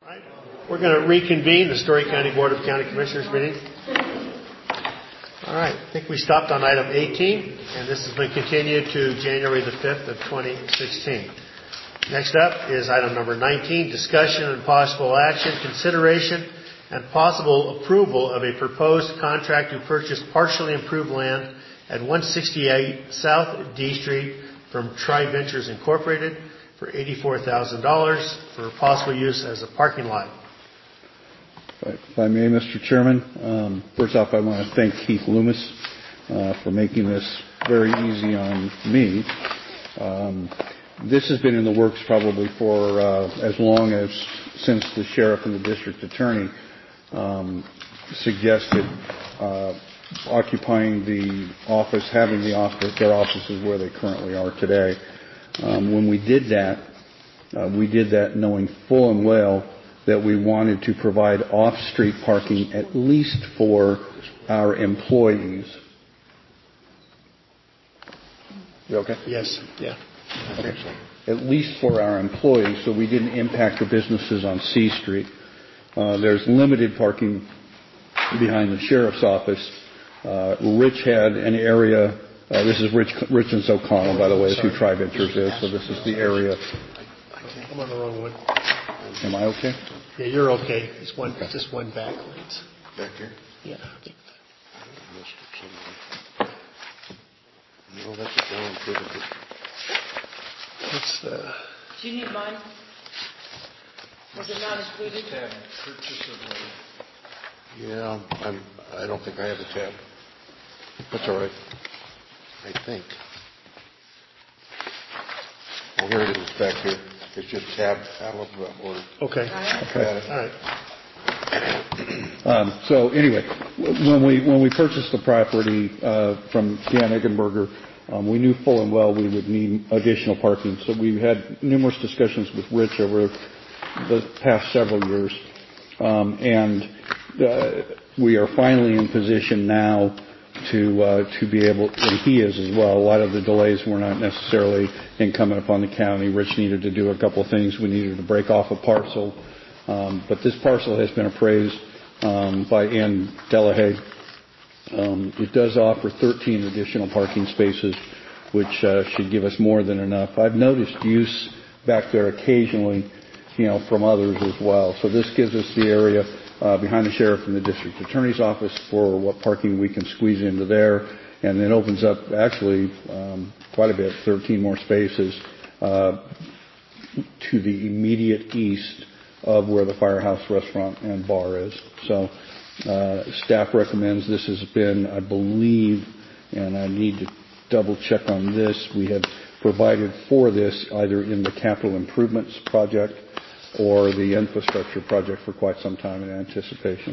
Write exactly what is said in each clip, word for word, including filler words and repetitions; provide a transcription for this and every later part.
right. We're going to reconvene the Story County Board of County Commissioners meeting. All right. I think we stopped on item eighteen, and this has been continued to January the fifth of twenty sixteen. Next up is item number nineteen, discussion and possible action, consideration and possible approval of a proposed contract to purchase partially improved land at one sixty-eight South D Street from Tri Ventures Incorporated for eighty-four thousand dollars for possible use as a parking lot. If I may, Mister Chairman, um, first off, I want to thank Keith Loomis uh, for making this very easy on me. Um, this has been in the works probably for uh, as long as since the sheriff and the district attorney um, suggested uh, occupying the office, having the office, their offices where they currently are today. Um, when we did that, uh, we did that knowing full and well that we wanted to provide off-street parking at least for our employees. You okay? Yes. Yeah. Okay. At least for our employees, so we didn't impact the businesses on C Street. Uh, there's limited parking behind the sheriff's office. Uh, Rich had an area. Uh, this is Rich, Richards O'Connell, by the way, is who Tri Ventures is. So this is the area. I'm on the wrong one. Am I okay? Yeah, you're okay. It's one, okay. Just one back lights. Back here? Yeah. No, that's a down privilege. What's the? Do you need mine? Was it not included? Tab, purchase of land. Yeah, I'm, I don't think I have a tab. That's all right. I think. Oh, here it is back here. It's just tab out of the order. Okay. Okay. All right. Um, so anyway, when we when we purchased the property uh, from Dan Eggenberger, um, we knew full and well we would need additional parking. So we had numerous discussions with Rich over the past several years, um, and uh, we are finally in position now to uh, to be able, and he is as well. A lot of the delays were not necessarily incumbent upon the county. Rich needed to do a couple of things. We needed to break off a parcel, um, but this parcel has been appraised um, by Ann Delahaye. Um, it does offer thirteen additional parking spaces, which uh, should give us more than enough. I've noticed use back there occasionally, you know, from others as well. So this gives us the area Uh, behind the sheriff and the district attorney's office for what parking we can squeeze into there, and then opens up actually um, quite a bit, thirteen more spaces uh, to the immediate east of where the Firehouse Restaurant and Bar is. So uh, staff recommends this has been, I believe, and I need to double check on this, we have provided for this either in the capital improvements project or the infrastructure project for quite some time in anticipation.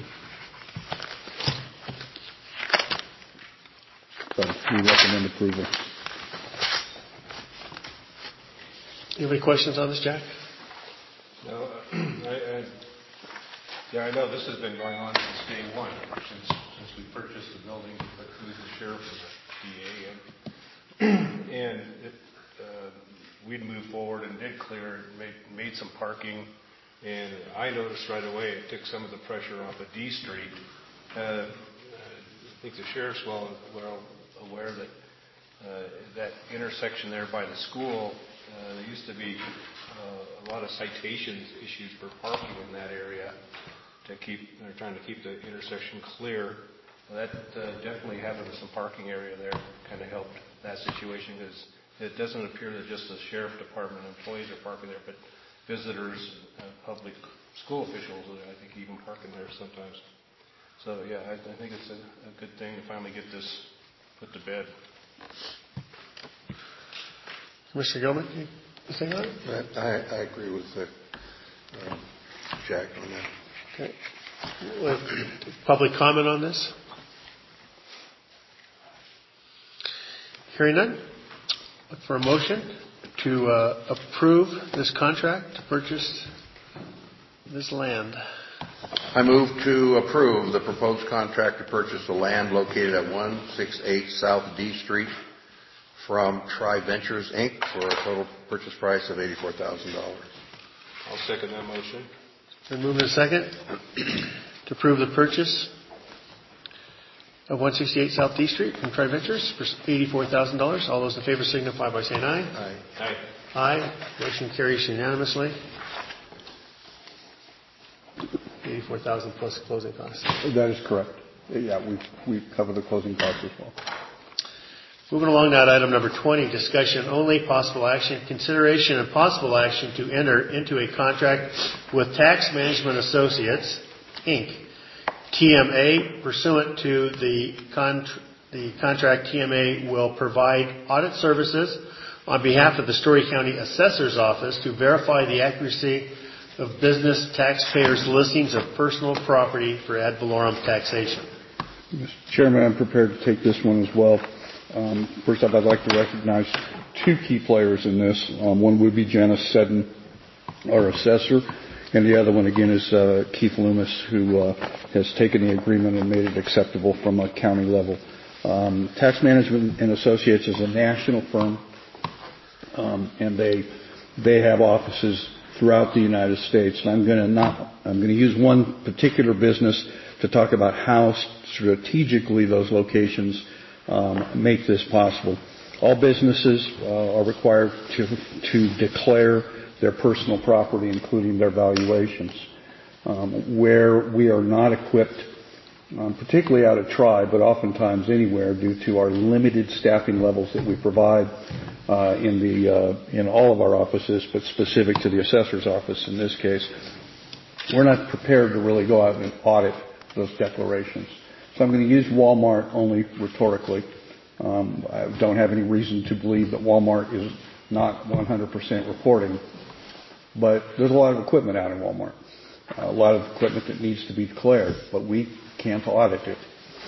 So we recommend approval. You have any questions on this, Jack? No, uh, I, I, yeah, I know this has been going on since day one, since since we purchased the building with the sheriff and the D A, and, and it, uh, we'd moved forward and did clear, made, made some parking, and I noticed right away it took some of the pressure off of D Street. Uh, I think the sheriff's well, well aware that uh, that intersection there by the school, uh, there used to be uh, a lot of citations issues for parking in that area. To keep, they're trying to keep the intersection clear. That uh, definitely having some parking area there kind of helped that situation, because it doesn't appear that just the sheriff department employees are parking there, but visitors, uh, public school officials, I think even parking there sometimes. So yeah, I, I think it's a, a good thing to finally get this put to bed. Mister Gilman, anything on it? I, I agree with uh, uh, Jack on that. Okay. Public comment on this? Hearing none. Look for a motion to uh, approve this contract to purchase this land. I move to approve the proposed contract to purchase the land located at one sixty-eight South D Street from Tri Ventures, Incorporated for a total purchase price of eighty-four thousand dollars. I'll second that motion. Been moved and second to approve the purchase of one sixty-eight South D Street from Tri-Ventures for eighty-four thousand dollars. All those in favor signify by saying aye. Aye. Aye. Aye. Motion carries unanimously. eighty-four thousand dollars plus closing costs. That is correct. Yeah, we we cover the closing costs as well. Moving along now to item number twenty, discussion only, possible action, consideration and possible action to enter into a contract with Tax Management Associates, Incorporated, T M A. Pursuant to the, con- the contract, T M A will provide audit services on behalf of the Story County Assessor's Office to verify the accuracy of business taxpayers' listings of personal property for ad valorem taxation. Mister Chairman, I'm prepared to take this one as well. Um, first off, I'd like to recognize two key players in this. Um, one would be Janice Seddon, our assessor, and the other one, again, is uh, Keith Loomis, who uh, has taken the agreement and made it acceptable from a county level. Um, Tax Management and Associates is a national firm, um, and they they have offices throughout the United States. And I'm going to not I'm going to use one particular business to talk about how strategically those locations Um, make this possible. All businesses uh, are required to to declare their personal property, including their valuations. Um, where we are not equipped, um, particularly out at Tri, but oftentimes anywhere, due to our limited staffing levels that we provide uh, in the uh, in all of our offices, but specific to the assessor's office in this case, we're not prepared to really go out and audit those declarations. So I'm going to use Walmart only rhetorically. Um, I don't have any reason to believe that Walmart is not one hundred percent reporting. But there's a lot of equipment out in Walmart, a lot of equipment that needs to be declared, but we can't audit it.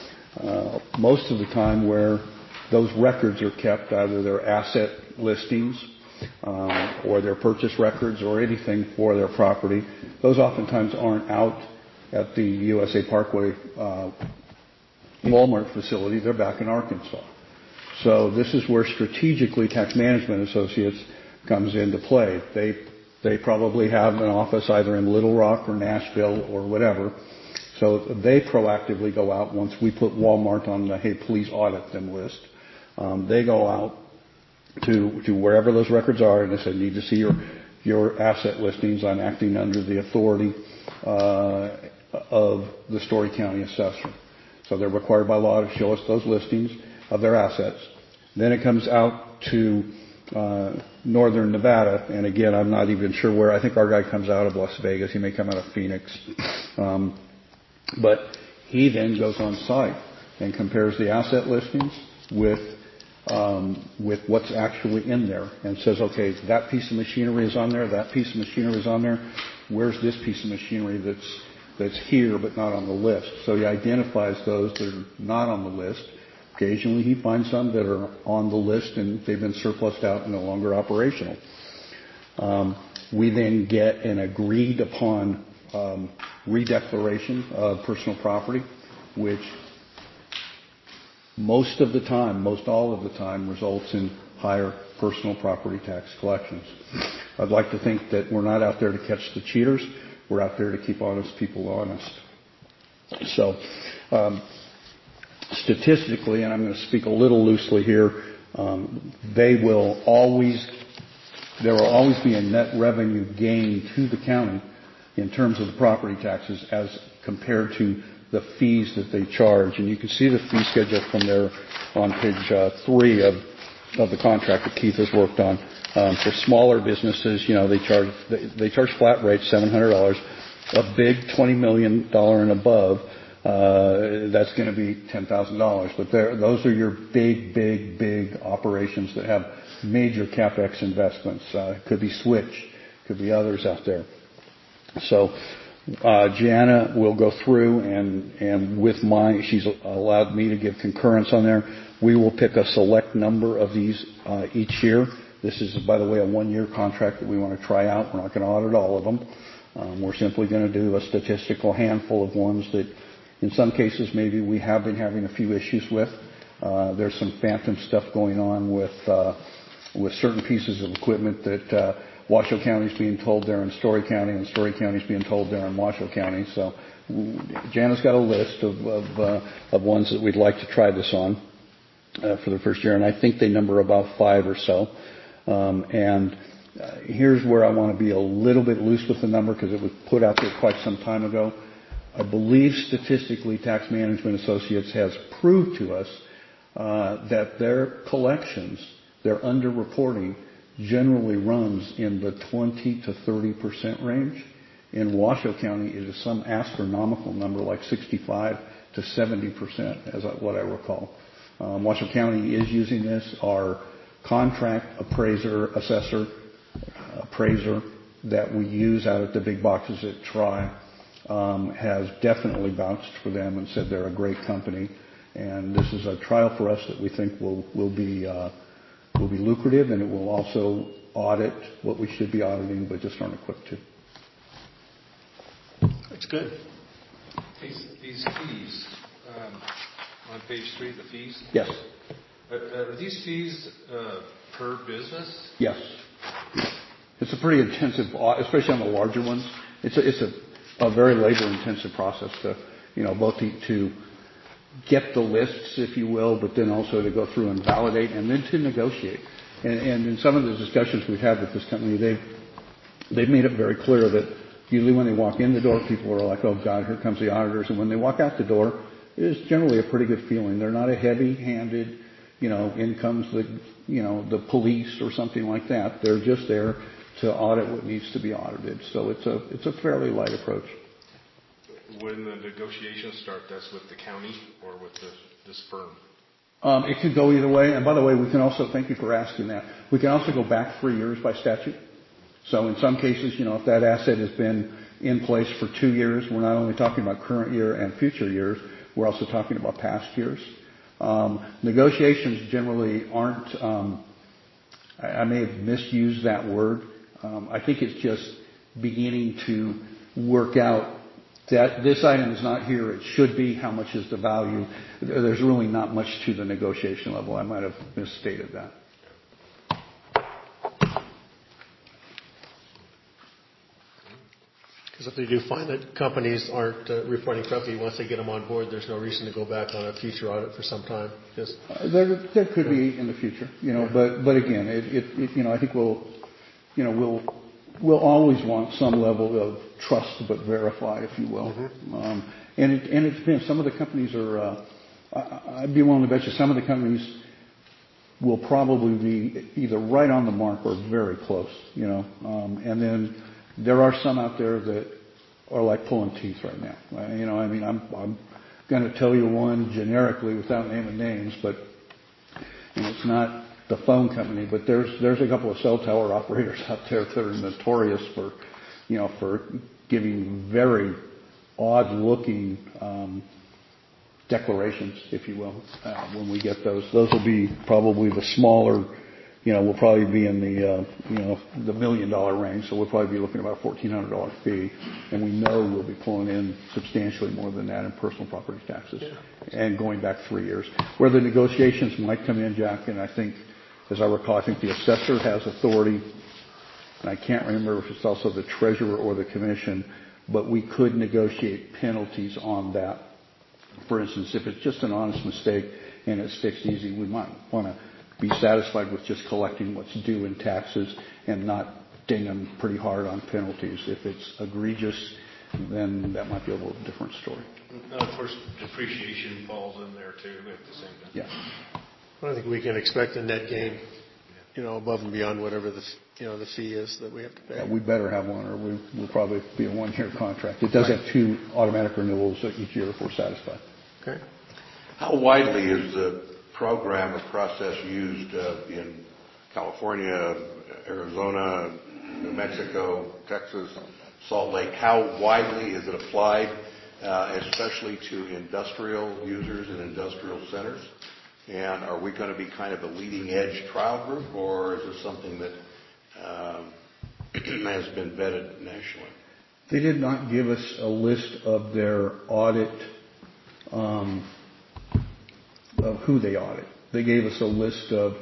Uh, most of the time where those records are kept, either their asset listings um, or their purchase records or anything for their property, those oftentimes aren't out at the U S A Parkway uh, Walmart facility. They're back in Arkansas. So this is where strategically Tax Management Associates comes into play. They they probably have an office either in Little Rock or Nashville or whatever. So they proactively go out once we put Walmart on the, hey, please audit them list. Um, they go out to to wherever those records are and they say, need to see your your asset listings. I'm acting under the authority uh, of the Story County Assessor. So they're required by law to show us those listings of their assets. Then it comes out to uh, northern Nevada, and again, I'm not even sure where. I think our guy comes out of Las Vegas. He may come out of Phoenix. Um, but he then goes on site and compares the asset listings with um, with what's actually in there and says, okay, that piece of machinery is on there, that piece of machinery is on there. Where's this piece of machinery that's that's here but not on the list? So he identifies those that are not on the list. Occasionally he finds some that are on the list and they've been surplused out and no longer operational. Um, we then get an agreed upon um, redeclaration of personal property, which most of the time, most all of the time, results in higher personal property tax collections. I'd like to think that we're not out there to catch the cheaters. We're out there to keep honest people honest. So, um, statistically, and I'm going to speak a little loosely here, um, they will always, there will always be a net revenue gain to the county in terms of the property taxes as compared to the fees that they charge. And you can see the fee schedule from there on page uh, three of, of the contract that Keith has worked on. Um, for smaller businesses, you know, they charge they, they charge flat rates, seven hundred dollars. A big twenty million dollars and above, uh, that's going to be ten thousand dollars. But those are your big, big, big operations that have major CapEx investments. Uh, it could be Switch, could be others out there. So uh, Jana will go through and and with my, she's allowed me to give concurrence on there. We will pick a select number of these uh, each year. This is, by the way, a one-year contract that we want to try out. We're not going to audit all of them. Um, we're simply going to do a statistical handful of ones that, in some cases, maybe we have been having a few issues with. Uh, there's some phantom stuff going on with uh, with certain pieces of equipment that uh, Washoe County's being told they're in Story County, and Story County's being told they're in Washoe County. So Jana's got a list of of, uh, of ones that we'd like to try this on uh, for the first year, and I think they number about five or so. Um, and uh, here's where I want to be a little bit loose with the number because it was put out there quite some time ago. I believe statistically Tax Management Associates has proved to us uh, that their collections, their underreporting, generally runs in the twenty to thirty percent range. In Washoe County, it is some astronomical number like sixty-five to seventy percent, as I, what I recall. Um, Washoe County is using this. Our contract appraiser, assessor, appraiser that we use out at the big boxes at Tri um, has definitely vouched for them and said they're a great company. And this is a trial for us that we think will will be uh, will be lucrative, and it will also audit what we should be auditing, but just aren't equipped to. That's good. These, these fees, um, on page three, the fees, Yes. are, are these fees uh, per business? Yes. It's a pretty intensive, especially on the larger ones. It's a, it's a, a very labor-intensive process to, you know, both to, to get the lists, if you will, but then also to go through and validate and then to negotiate. And, and in some of the discussions we've had with this company, they've, they've made it very clear that usually when they walk in the door, people are like, oh, God, here comes the auditors. And when they walk out the door, it is generally a pretty good feeling. They're not a heavy-handed, you know, in comes the, you know, the police or something like that. They're just there to audit what needs to be audited. So it's a it's a fairly light approach. When the negotiations start, that's with the county or with the, this firm? Um, it could go either way. And by the way, we can also, thank you for asking that, we can also go back three years by statute. So in some cases, you know, if that asset has been in place for two years, we're not only talking about current year and future years, we're also talking about past years. Um, negotiations generally aren't, um, I, I may have misused that word. Um, I think it's just beginning to work out that this item is not here, it should be, how much is the value. There's really not much to the negotiation level. I might have misstated that. Because if they do find that companies aren't uh, reporting correctly, once they get them on board, there's no reason to go back on a future audit for some time. Just uh, there, there could be in the future, you know. But but again, it, it, it you know I think we'll, you know, we'll we'll always want some level of trust, but verify, if you will. Mm-hmm. Um, and it and it depends. Some of the companies are. Uh, I, I'd be willing to bet you some of the companies will probably be either right on the mark or very close, you know. Um, and then there are some out there that are like pulling teeth right now. Uh, you know, I mean, I'm, I'm going to tell you one generically without naming names, but and it's not the phone company, but there's there's a couple of cell tower operators out there that are notorious for, you know, for giving very odd-looking um, declarations, if you will. Uh, when we get those, those will be probably the smaller. You know, we'll probably be in the, uh, you know, the million dollar range, so we'll probably be looking at about a fourteen hundred dollars fee, and we know we'll be pulling in substantially more than that in personal property taxes, yeah. And going back three years. Where the negotiations might come in, Jack, and I think, as I recall, I think the assessor has authority, and I can't remember if it's also the treasurer or the commission, but we could negotiate penalties on that. For instance, if it's just an honest mistake and it's fixed easy, we might want to be satisfied with just collecting what's due in taxes and not ding them pretty hard on penalties. If it's egregious, then that might be a little different story. And of course, depreciation falls in there too at the same time. Yeah. I think we can expect a net gain, you know, above and beyond whatever the, you know, the fee is that we have to pay. Yeah, we better have one, or we will probably be a one-year contract. It does right. have two automatic renewals each year if we're satisfied. Okay. How widely is the program or process used uh, in California, Arizona, New Mexico, Texas, Salt Lake? How widely is it applied, uh, especially to industrial users and industrial centers? And are we going to be kind of a leading edge trial group, or is this something that um, has been vetted nationally? They did not give us a list of their audit, um, of who they audit. They gave us a list of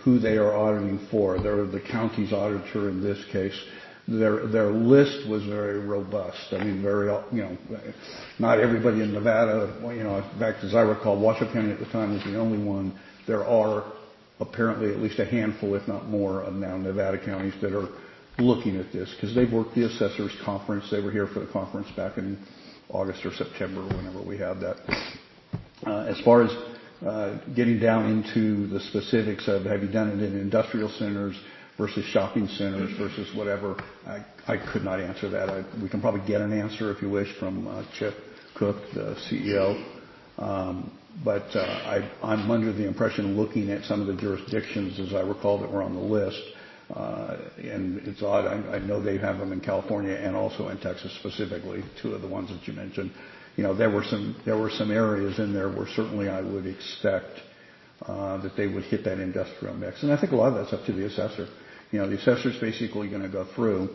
who they are auditing for. They're the county's auditor in this case. Their their list was very robust. I mean, very, you know, not everybody in Nevada, you know, in fact, as I recall, Washoe County at the time was the only one. There are apparently at least a handful, if not more, of now Nevada counties that are looking at this because they've worked the assessors conference. They were here for the conference back in August or September, whenever we had that. Uh, as far as uh, getting down into the specifics of have you done it in industrial centers versus shopping centers versus whatever, I, I could not answer that. I, we can probably get an answer, if you wish, from uh, Chip Cook, the C E O. Um, but uh, I, I'm under the impression, looking at some of the jurisdictions, as I recall, that were on the list, uh, and it's odd, I, I know they have them in California and also in Texas specifically, two of the ones that you mentioned. You know, there were some there were some areas in there where certainly I would expect uh, that they would hit that industrial mix, and I think a lot of that's up to the assessor. You know, the assessor's basically going to go through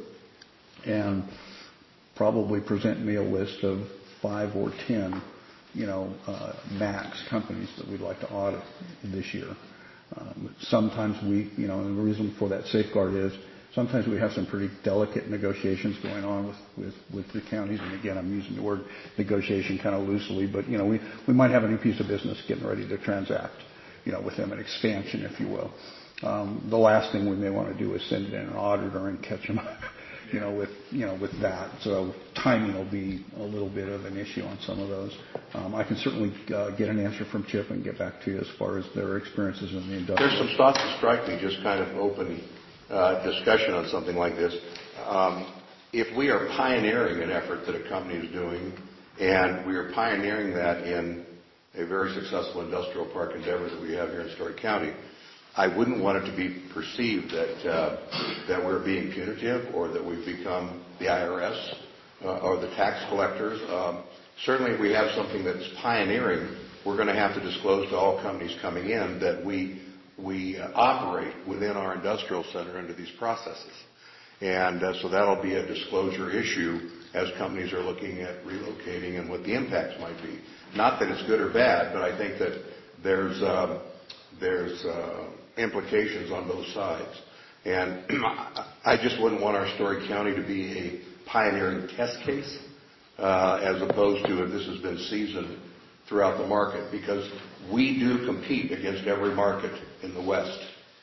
and probably present me a list of five or ten, you know, uh, max companies that we'd like to audit this year. Um, sometimes we, you know, and the reason for that safeguard is sometimes we have some pretty delicate negotiations going on with, with, with the counties. And again, I'm using the word negotiation kind of loosely, but, you know, we, we might have a new piece of business getting ready to transact, you know, with them, an expansion, if you will. Um, the last thing we may want to do is send in an auditor and catch them, you know, with, you know, with that. So timing will be a little bit of an issue on some of those. Um, I can certainly uh, get an answer from Chip and get back to you as far as their experiences in the industrial. There's some thoughts that strike me, just kind of open uh, discussion on something like this. Um, if we are pioneering an effort that a company is doing, and we are pioneering that in a very successful industrial park endeavor that we have here in Story County, I wouldn't want it to be perceived that uh, that we're being punitive or that we've become the I R S uh, or the tax collectors. Um, certainly, if we have something that's pioneering, we're going to have to disclose to all companies coming in that we we uh, operate within our industrial center under these processes, and uh, so that'll be a disclosure issue as companies are looking at relocating and what the impacts might be. Not that it's good or bad, but I think that there's uh, there's uh, implications on both sides. And I just wouldn't want our Story County to be a pioneering test case uh, as opposed to if this has been seasoned throughout the market, because we do compete against every market in the West.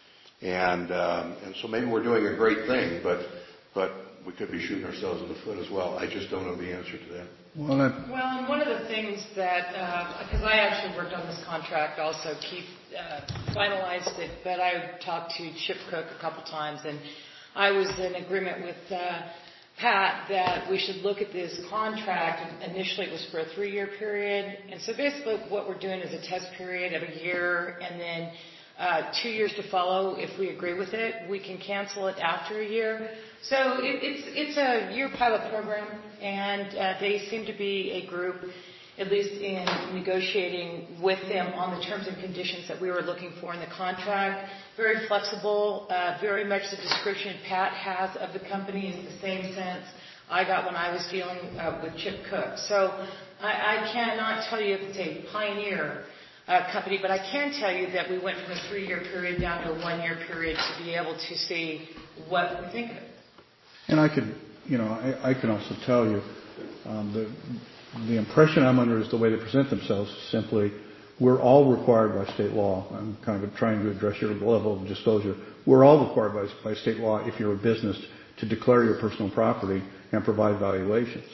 And um, and so maybe we're doing a great thing, but but we could be shooting ourselves in the foot as well. I just don't know the answer to that. Well, I, Well, and one of the things that, because uh, I actually worked on this contract also, Keith uh, finalized it, but I talked to Chip Cook a couple times, and I was in agreement with uh, Pat that we should look at this contract. Initially, it was for a three-year period, and so basically what we're doing is a test period of a year, and then uh, two years to follow. If we agree with it, we can cancel it after a year. So it, it's it's a year pilot program, and uh, they seem to be a group, at least in negotiating with them on the terms and conditions that we were looking for in the contract. Very flexible, uh, very much the description Pat has of the company is the same sense I got when I was dealing uh, with Chip Cook. So I, I cannot tell you if it's a pioneer uh, company, but I can tell you that we went from a three-year period down to a one-year period to be able to see what we think of it. and I could, you know, I, I can also tell you um, the the impression I'm under is the way they present themselves. Simply, we're all required by state law. I'm kind of trying to address your level of disclosure. We're all required by, by state law, if you're a business, to declare your personal property and provide valuations.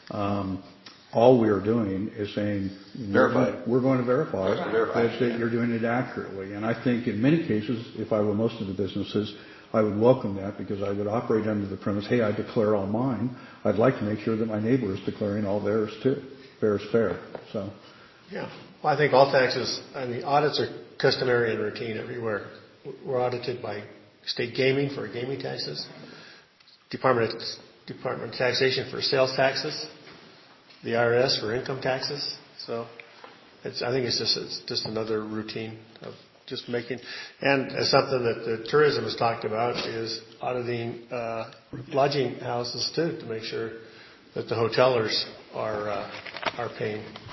Um, all we are doing is saying Verify. we're, we're going to verify Right. Verify, that, that yeah. you're doing it accurately. And I think in many cases, if I were most of the businesses, I would welcome that because I would operate under the premise, hey, I declare all mine. I'd like to make sure that my neighbor is declaring all theirs too. Fair is fair. So, Yeah. Well, I think all taxes, I mean, audits are customary and routine everywhere. We're audited by state gaming for gaming taxes, Department of, Department of Taxation for sales taxes, the I R S for income taxes. So it's, I think it's just, it's just another routine of just making, and as something that the tourism has talked about is auditing uh, lodging houses too, to make sure that the hotelers are uh, are paying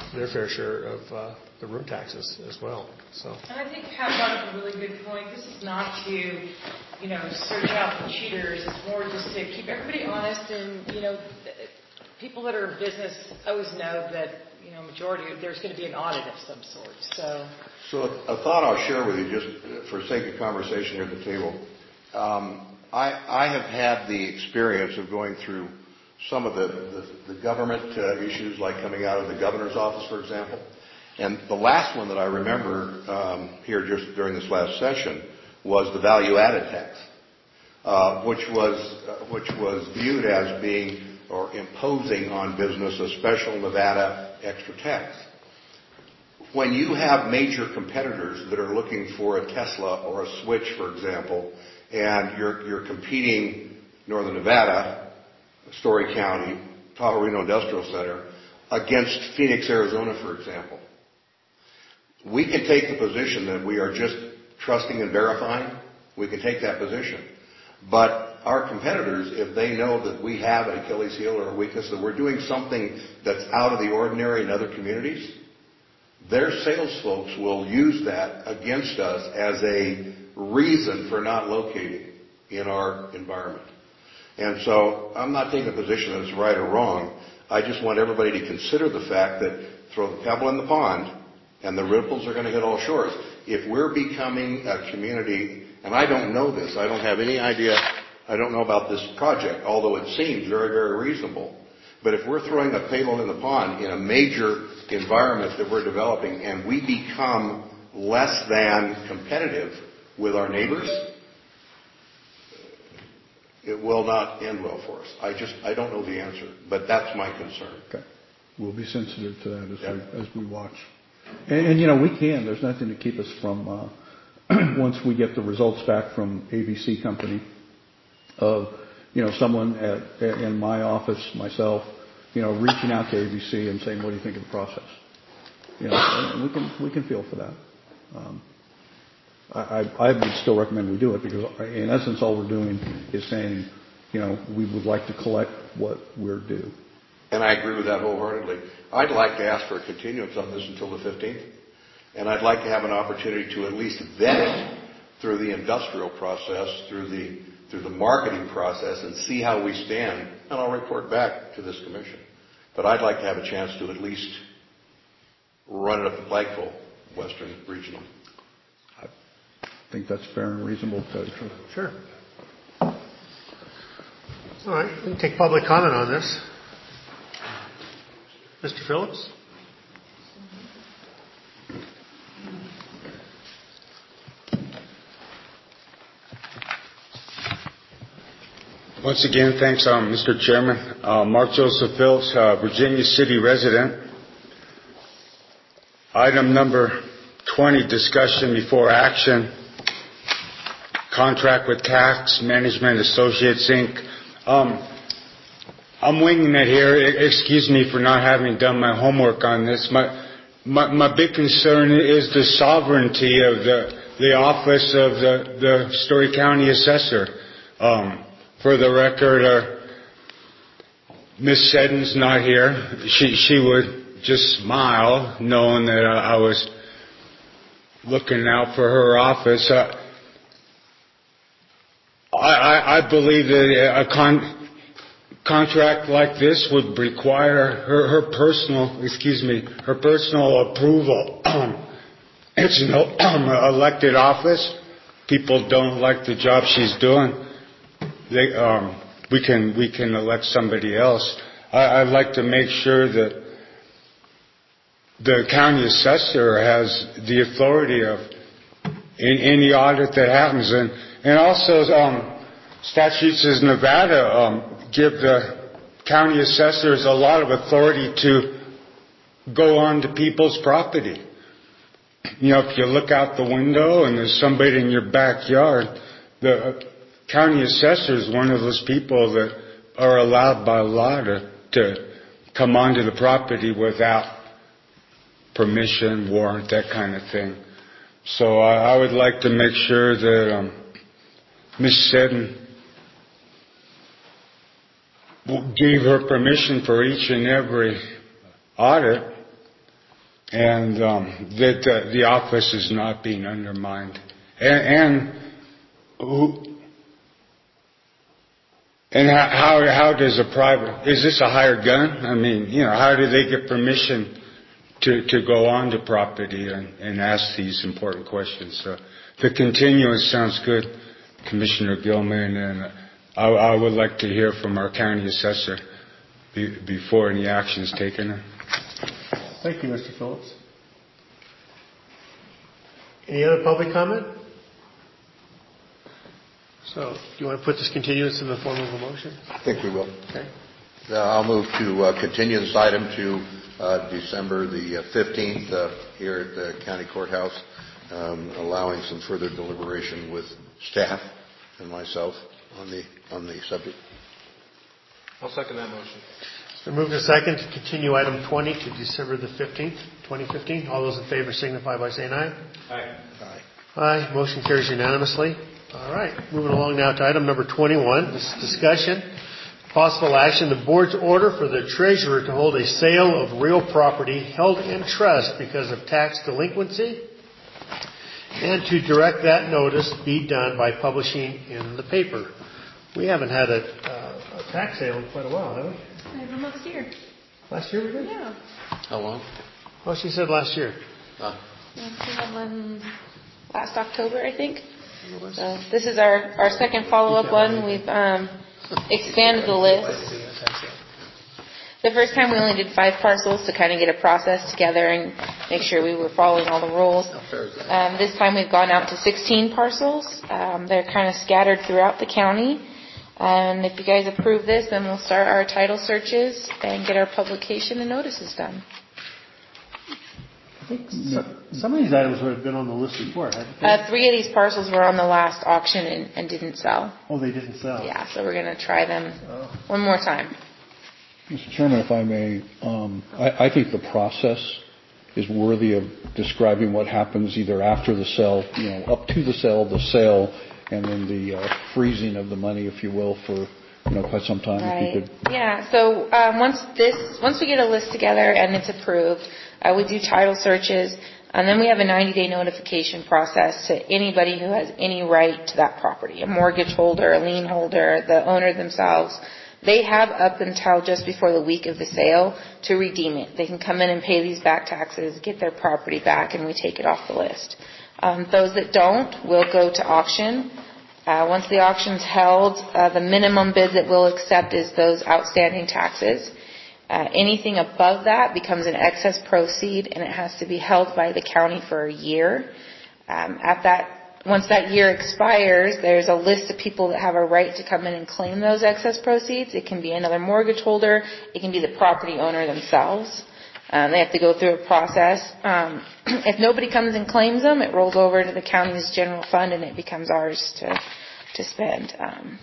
their fair share of uh, the room taxes as well. So. And I think Pat brought up a really good point. This is not to, you know, search out the cheaters. It's more just to keep everybody honest. And, you know, people that are in business always know that, you know, majority, there's going to be an audit of some sort. So, so a, a thought I'll share with you, just for sake of conversation here at the table. Um, I, I have had the experience of going through some of the, the, the government uh, issues, like coming out of the governor's office, for example. And the last one that I remember um, here just during this last session was the value-added tax, uh, which was uh, which was viewed as being or imposing on business a special Nevada extra tax. When you have major competitors that are looking for a Tesla or a Switch, for example, and you're you're competing Northern Nevada, Story County, Tahoe Reno Industrial Center against Phoenix, Arizona, for example, we can take the position that we are just trusting and verifying. We can take that position. But our competitors, if they know that we have an Achilles heel or a weakness, that we're doing something that's out of the ordinary in other communities, their sales folks will use that against us as a reason for not locating in our environment. And so I'm not taking a position that it's right or wrong. I just want everybody to consider the fact that throw the pebble in the pond and the ripples are going to hit all shores. If we're becoming a community, and I don't know this, I don't have any idea, I don't know about this project, although it seems very, very reasonable. But if we're throwing a pebble in the pond in a major environment that we're developing and we become less than competitive with our neighbors, it will not end well for us. I just, I don't know the answer, but that's my concern. Okay. We'll be sensitive to that as, Yep. we, as we watch. And, and, you know, we can. There's nothing to keep us from, uh, once we get the results back from A B C Company, of, you know, someone at, in my office, myself, you know, reaching out to A B C and saying, what do you think of the process? You know, and we can, we can feel for that. Um, I, I, I would still recommend we do it because, in essence, all we're doing is saying, you know, we would like to collect what we're due. And I agree with that wholeheartedly. I'd like to ask for a continuance on this until the fifteenth. And I'd like to have an opportunity to at least vet it through the industrial process, through the through the marketing process, and see how we stand. And I'll report back to this commission. But I'd like to have a chance to at least run it up the flagpole, Western Regional. I think that's fair and reasonable to tell you the truth. Sure. All right. We can take public comment on this. Mister Phillips? Once again, thanks, um, Mister Chairman. Uh, Mark Joseph Phillips, uh, Virginia City resident. Item number twenty, discussion before action. Contract with Tax Management Associates, Incorporated. Um, I'm winging it here. Excuse me for not having done my homework on this. My, my, my big concern is the sovereignty of the, the office of the, the Story County Assessor. Um, for the record, uh, Miss Seddon's not here. She, she would just smile knowing that uh, I was looking out for her office. Uh, I, I, I believe that a con- contract like this would require her, her personal, excuse me, her personal approval. It's an elected office. People don't like the job she's doing. They, um, we can we can elect somebody else. I, I'd like to make sure that the county assessor has the authority of in any audit that happens, and and also um, statutes as Nevada um, give the county assessors a lot of authority to go on to people's property. You know, if you look out the window and there's somebody in your backyard, the county assessor is one of those people that are allowed by law to, to come onto the property without permission, warrant, that kind of thing. So I, I would like to make sure that um, Miz Seddon gave her permission for each and every audit. and um, that uh, the office is not being undermined. And, and who? And how, how how does a private, is this a hired gun? I mean, you know, how do they get permission to, to go on the property and, and ask these important questions? So the continuance sounds good, Commissioner Gilman, and I, I would like to hear from our county assessor be, before any action is taken. Thank you, Mister Phillips. Any other public comment? So, do you want to put this continuance in the form of a motion? I think we will. Okay. Uh, I'll move to uh, continue this item to uh, December the fifteenth uh, here at the county courthouse, um, allowing some further deliberation with staff and myself on the on the subject. I'll second that motion. It's been moved to second to continue item twenty to December the fifteenth, twenty fifteen. All those in favor signify by saying aye. Aye. Aye. Aye. Motion carries unanimously. All right. Moving along now to item number twenty-one. This is discussion. Possible action. The board's order for the treasurer to hold a sale of real property held in trust because of tax delinquency, and to direct that notice be done by publishing in the paper. We haven't had a, uh, a tax sale in quite a while, have we? I have them last year. Last year we did? Yeah. How long? Oh, she said last year. Uh, Yeah, we had one last October, I think. So this is our, our second follow-up one. We've um, expanded the list. The first time we only did five parcels to kind of get a process together and make sure we were following all the rules. Um, this time we've gone out to sixteen parcels. Um, they're kind of scattered throughout the county. And if you guys approve this, then we'll start our title searches and get our publication and notices done. I think some, some of these items would have been on the list before, hadn't they? Uh, three of these parcels were on the last auction and, and didn't sell. Oh, they didn't sell. Yeah, so we're going to try them Oh. one more time. Mister Chairman, if I may, um, I, I think the process is worthy of describing what happens either after the sale, you know, up to the sale, the sale, and then the uh, freezing of the money, if you will, for you know quite some time. Right. If you could. Yeah. So um, once this, once we get a list together and it's approved, uh, we do title searches, and then we have a ninety-day notification process to anybody who has any right to that property, a mortgage holder, a lien holder, the owner themselves. They have up until just before the week of the sale to redeem it. They can come in and pay these back taxes, get their property back, and we take it off the list. Um, those that don't will go to auction. Uh, once the auction's held, uh, the minimum bid that we'll accept is those outstanding taxes. Uh, anything above that becomes an excess proceed, and it has to be held by the county for a year. Um, at that Once that year expires, there's a list of people that have a right to come in and claim those excess proceeds. It can be another mortgage holder. It can be the property owner themselves. Um, they have to go through a process. Um, if nobody comes and claims them, it rolls over to the county's general fund and it becomes ours to to spend. Um,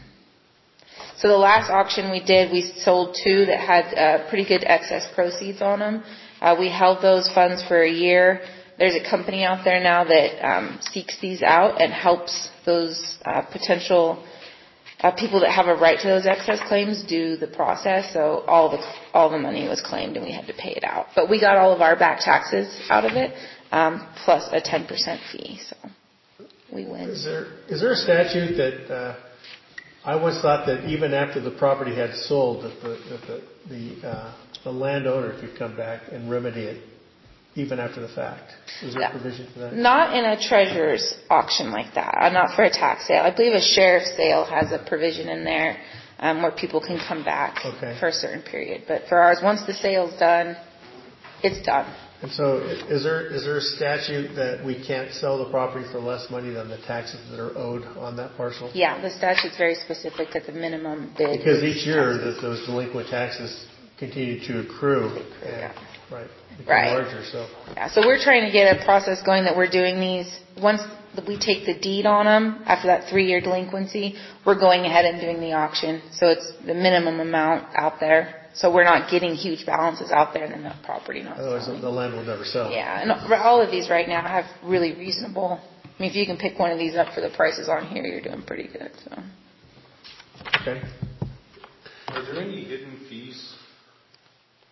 so the last auction we did, we sold two that had uh, pretty good excess proceeds on them. Uh, we held those funds for a year. There's a company out there now that um, seeks these out and helps those uh, potential uh, people that have a right to those excess claims do the process. So all the all the money was claimed and we had to pay it out. But we got all of our back taxes out of it, um, plus a ten percent fee. So we win. Is there is there a statute that uh, I always thought that even after the property had sold, that the that the the, uh, the landowner could come back and remedy it even after the fact? Is there a provision for that? Not in a treasurer's auction like that. Uh, not for a tax sale. I believe a sheriff's sale has a provision in there um, where people can come back okay. for a certain period. But for ours, once the sale's done, it's done. And so is there is there a statute that we can't sell the property for less money than the taxes that are owed on that parcel? Yeah, the statute's very specific that the minimum bid. Because each year that those delinquent taxes continue to accrue. accrue and, yeah. Right. Become right. larger, so. Yeah, so we're trying to get a process going that we're doing these, once we take the deed on them, after that three-year delinquency, we're going ahead and doing the auction. So it's the minimum amount out there. So we're not getting huge balances out there and then the property not Otherwise selling. the land will never sell. Yeah, and all of these right now have really reasonable, I mean, if you can pick one of these up for the prices on here, you're doing pretty good, so. Okay. Are there any hidden fees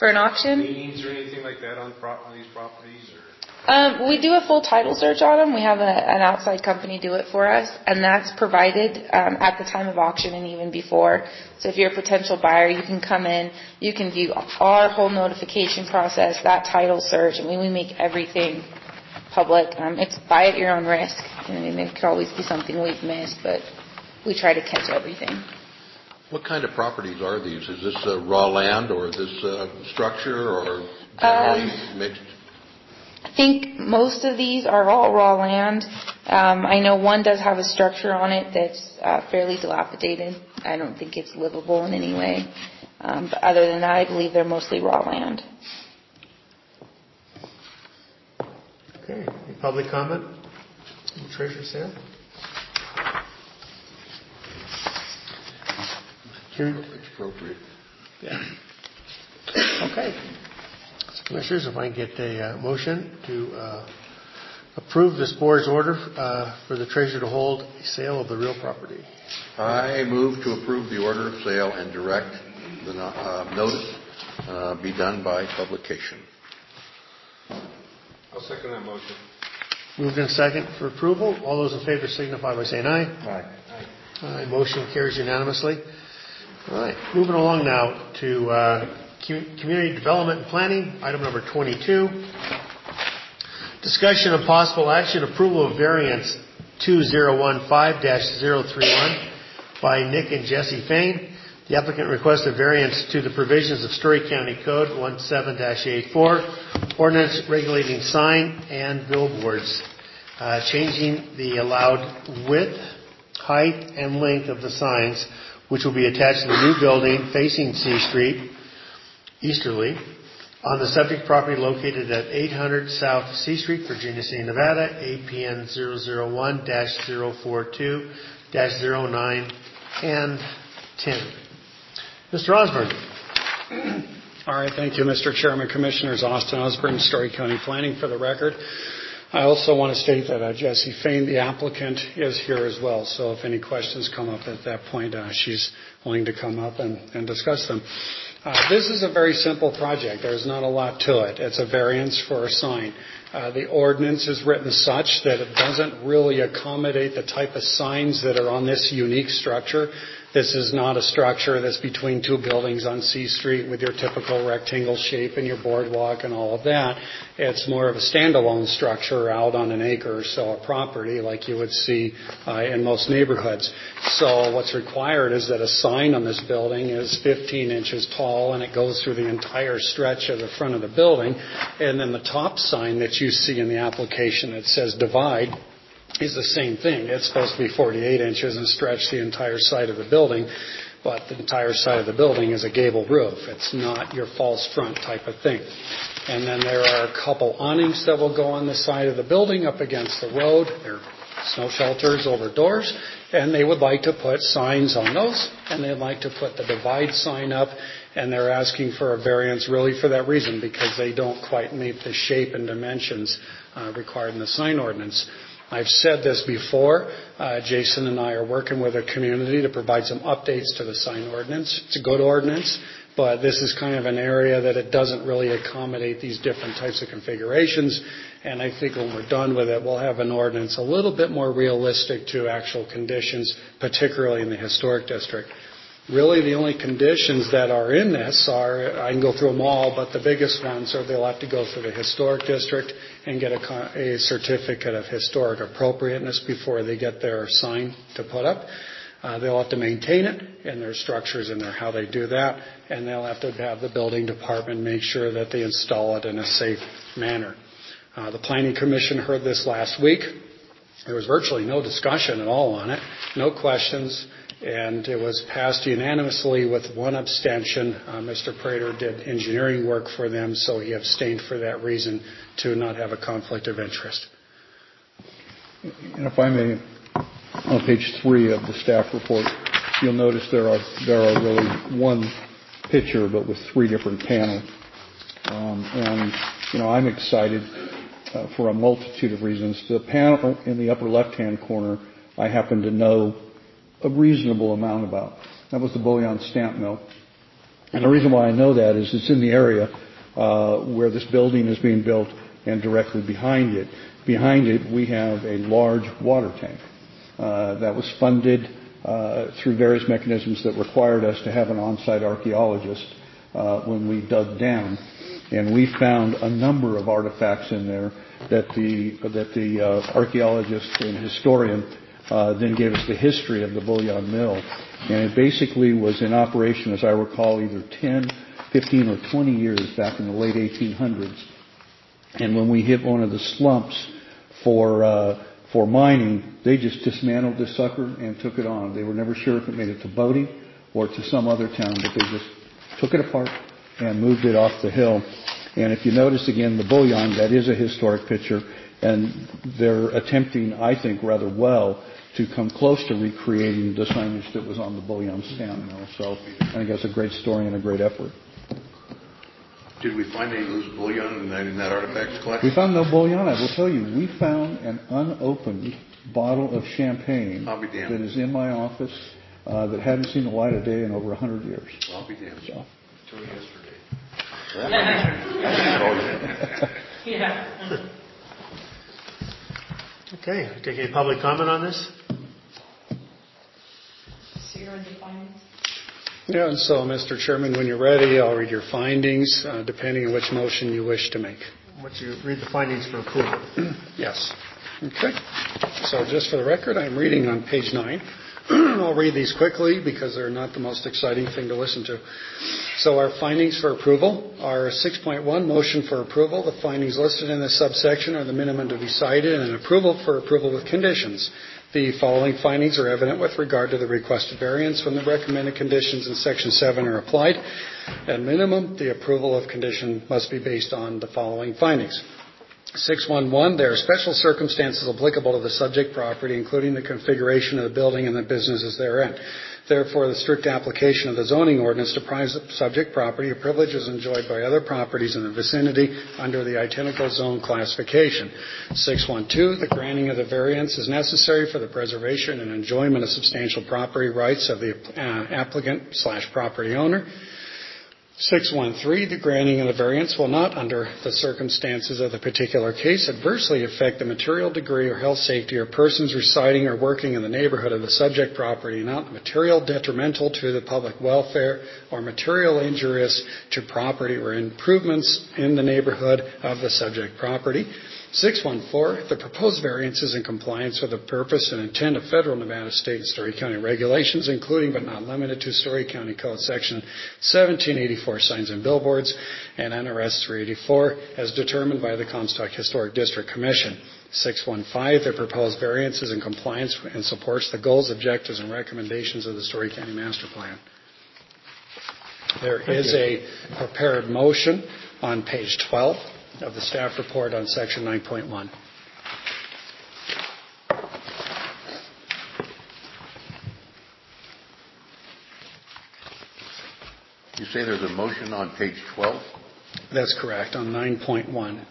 For an auction? Liens or anything like that on, pro- on these properties? Or? Um, we do a full title search on them. We have a, an outside company do it for us, and that's provided um, at the time of auction and even before. So if you're a potential buyer, you can come in, you can view our whole notification process, that title search. I mean, we make everything public. Um, it's buy at your own risk. I mean, there could always be something we've missed, but we try to catch everything. What kind of properties are these? Is this uh, raw land, or is this uh, structure, or generally um, mixed? I think most of these are all raw land. Um, I know one does have a structure on it that's uh, fairly dilapidated. I don't think it's livable in any way. Um, but other than that, I believe they're mostly raw land. Okay. Any public comment? Treasurer Sam? It's appropriate. Yeah. Okay. So, Commissioners, if I can get a uh, motion to uh, approve this board's order uh, for the treasurer to hold a sale of the real property. I move to approve the order of sale and direct the uh, notice uh, be done by publication. I'll second that motion. Moved in second for approval. All those in favor signify by saying aye. Aye. Aye. Motion carries unanimously. All right. Moving along now to uh, Community Development and Planning, item number twenty-two. Discussion of possible action, approval of variance two zero one five dash zero three one by Nick and Jesse Fain. The applicant requests a variance to the provisions of Story County Code seventeen dash eighty-four, ordinance regulating sign and billboards, uh, changing the allowed width, height, and length of the signs, which will be attached to the new building facing C Street, easterly, on the subject property located at eight hundred South C Street, Virginia City, Nevada, A P N zero zero one dash zero four two dash zero nine and ten. Mister Osborne. All right. Thank you, Mister Chairman. Commissioners, Austin Osborne, Story County Planning, for the record. I also want to state that uh, Jessie Fain, the applicant, is here as well. So if any questions come up at that point, uh, she's willing to come up and, and discuss them. Uh, this is a very simple project. There's not a lot to it. It's a variance for a sign. Uh, the ordinance is written such that it doesn't really accommodate the type of signs that are on this unique structure. This is not a structure that's between two buildings on C Street with your typical rectangle shape and your boardwalk and all of that. It's more of a standalone structure out on an acre or so of property like you would see uh, in most neighborhoods. So what's required is that a sign on this building is fifteen inches tall and it goes through the entire stretch of the front of the building. And then the top sign that you see in the application that says divide is the same thing. It's supposed to be forty-eight inches and stretch the entire side of the building, but the entire side of the building is a gable roof. It's not your false front type of thing. And then there are a couple awnings that will go on the side of the building up against the road. They're snow shelters over doors, and they would like to put signs on those, and they'd like to put the divide sign up, and they're asking for a variance really for that reason, because they don't quite meet the shape and dimensions uh, required in the sign ordinance. I've said this before. Uh, Jason and I are working with a community to provide some updates to the sign ordinance. It's a good ordinance, but this is kind of an area that it doesn't really accommodate these different types of configurations. And I think when we're done with it, we'll have an ordinance a little bit more realistic to actual conditions, particularly in the historic district. Really, the only conditions that are in this are, I can go through them all, but the biggest ones are they'll have to go through the historic district and get a, a certificate of historic appropriateness before they get their sign to put up. Uh, they'll have to maintain it and their structures and their how they do that, and they'll have to have the building department make sure that they install it in a safe manner. Uh, the Planning Commission heard this last week. There was virtually no discussion at all on it, no questions. And it was passed unanimously with one abstention. Uh, Mister Prater did engineering work for them, so he abstained for that reason to not have a conflict of interest. And if I may, on page three of the staff report, you'll notice there are there are really one picture, but with three different panels. Um, and you know, I'm excited uh, for a multitude of reasons. The panel in the upper left-hand corner, I happen to know a reasonable amount about. That was the Bullion Stamp Mill. And the reason why I know that is it's in the area uh, where this building is being built, and directly behind it. Behind it, we have a large water tank uh, that was funded uh, through various mechanisms that required us to have an on-site archaeologist uh, when we dug down. And we found a number of artifacts in there that the that the uh, archaeologist and historian uh, then gave us the history of the bullion mill. And it basically was in operation, as I recall, either ten, fifteen, or twenty years back in the late eighteen hundreds. And when we hit one of the slumps for uh, for mining, they just dismantled this sucker and took it on. They were never sure if it made it to Bodie or to some other town, but they just took it apart and moved it off the hill. And if you notice again, the bullion, that is a historic picture, and they're attempting, I think, rather well to come close to recreating the signage that was on the bullion stamp mill. So I think that's a great story and a great effort. Did we find any loose bullion in that, in that artifacts collection? We found no bullion. I will tell you, we found an unopened bottle of champagne I'll be damned. that is in my office uh, that hadn't seen the light of day in over a hundred years. I'll be damned. So. Until yesterday. Yeah. Okay, take any public comment on this? So you're in the findings? Yeah, and so, Mister Chairman, when you're ready, I'll read your findings, uh, depending on which motion you wish to make. Would you read the findings for approval? Yes. Okay. So just for the record, I'm reading on page nine. I'll read these quickly because they're not the most exciting thing to listen to. So our findings for approval are six point one, motion for approval. The findings listed in this subsection are the minimum to be cited, and an approval for approval with conditions. The following findings are evident with regard to the requested variance when the recommended conditions in Section seven are applied. At minimum, the approval of condition must be based on the following findings. six one one, there are special circumstances applicable to the subject property, including the configuration of the building and the businesses therein. Therefore, the strict application of the zoning ordinance deprives the subject property of privileges enjoyed by other properties in the vicinity under the identical zone classification. six one two, the granting of the variance is necessary for the preservation and enjoyment of substantial property rights of the uh, applicant slash property owner. six one three, the granting of the variance will not, under the circumstances of the particular case, adversely affect the material degree or health, safety, or persons residing or working in the neighborhood of the subject property, not material detrimental to the public welfare or material injurious to property or improvements in the neighborhood of the subject property. six one four, the proposed variance is in compliance with the purpose and intent of federal, Nevada, state, and Story County regulations, including but not limited to Story County Code Section seventeen eighty-four, signs and billboards, and N R S three eighty-four, as determined by the Comstock Historic District Commission. six one five, the proposed variance is in compliance and supports the goals, objectives, and recommendations of the Story County Master Plan. There is a prepared motion on page twelve of the staff report on section nine point one. You say there's a motion on page twelve? That's correct, on nine point one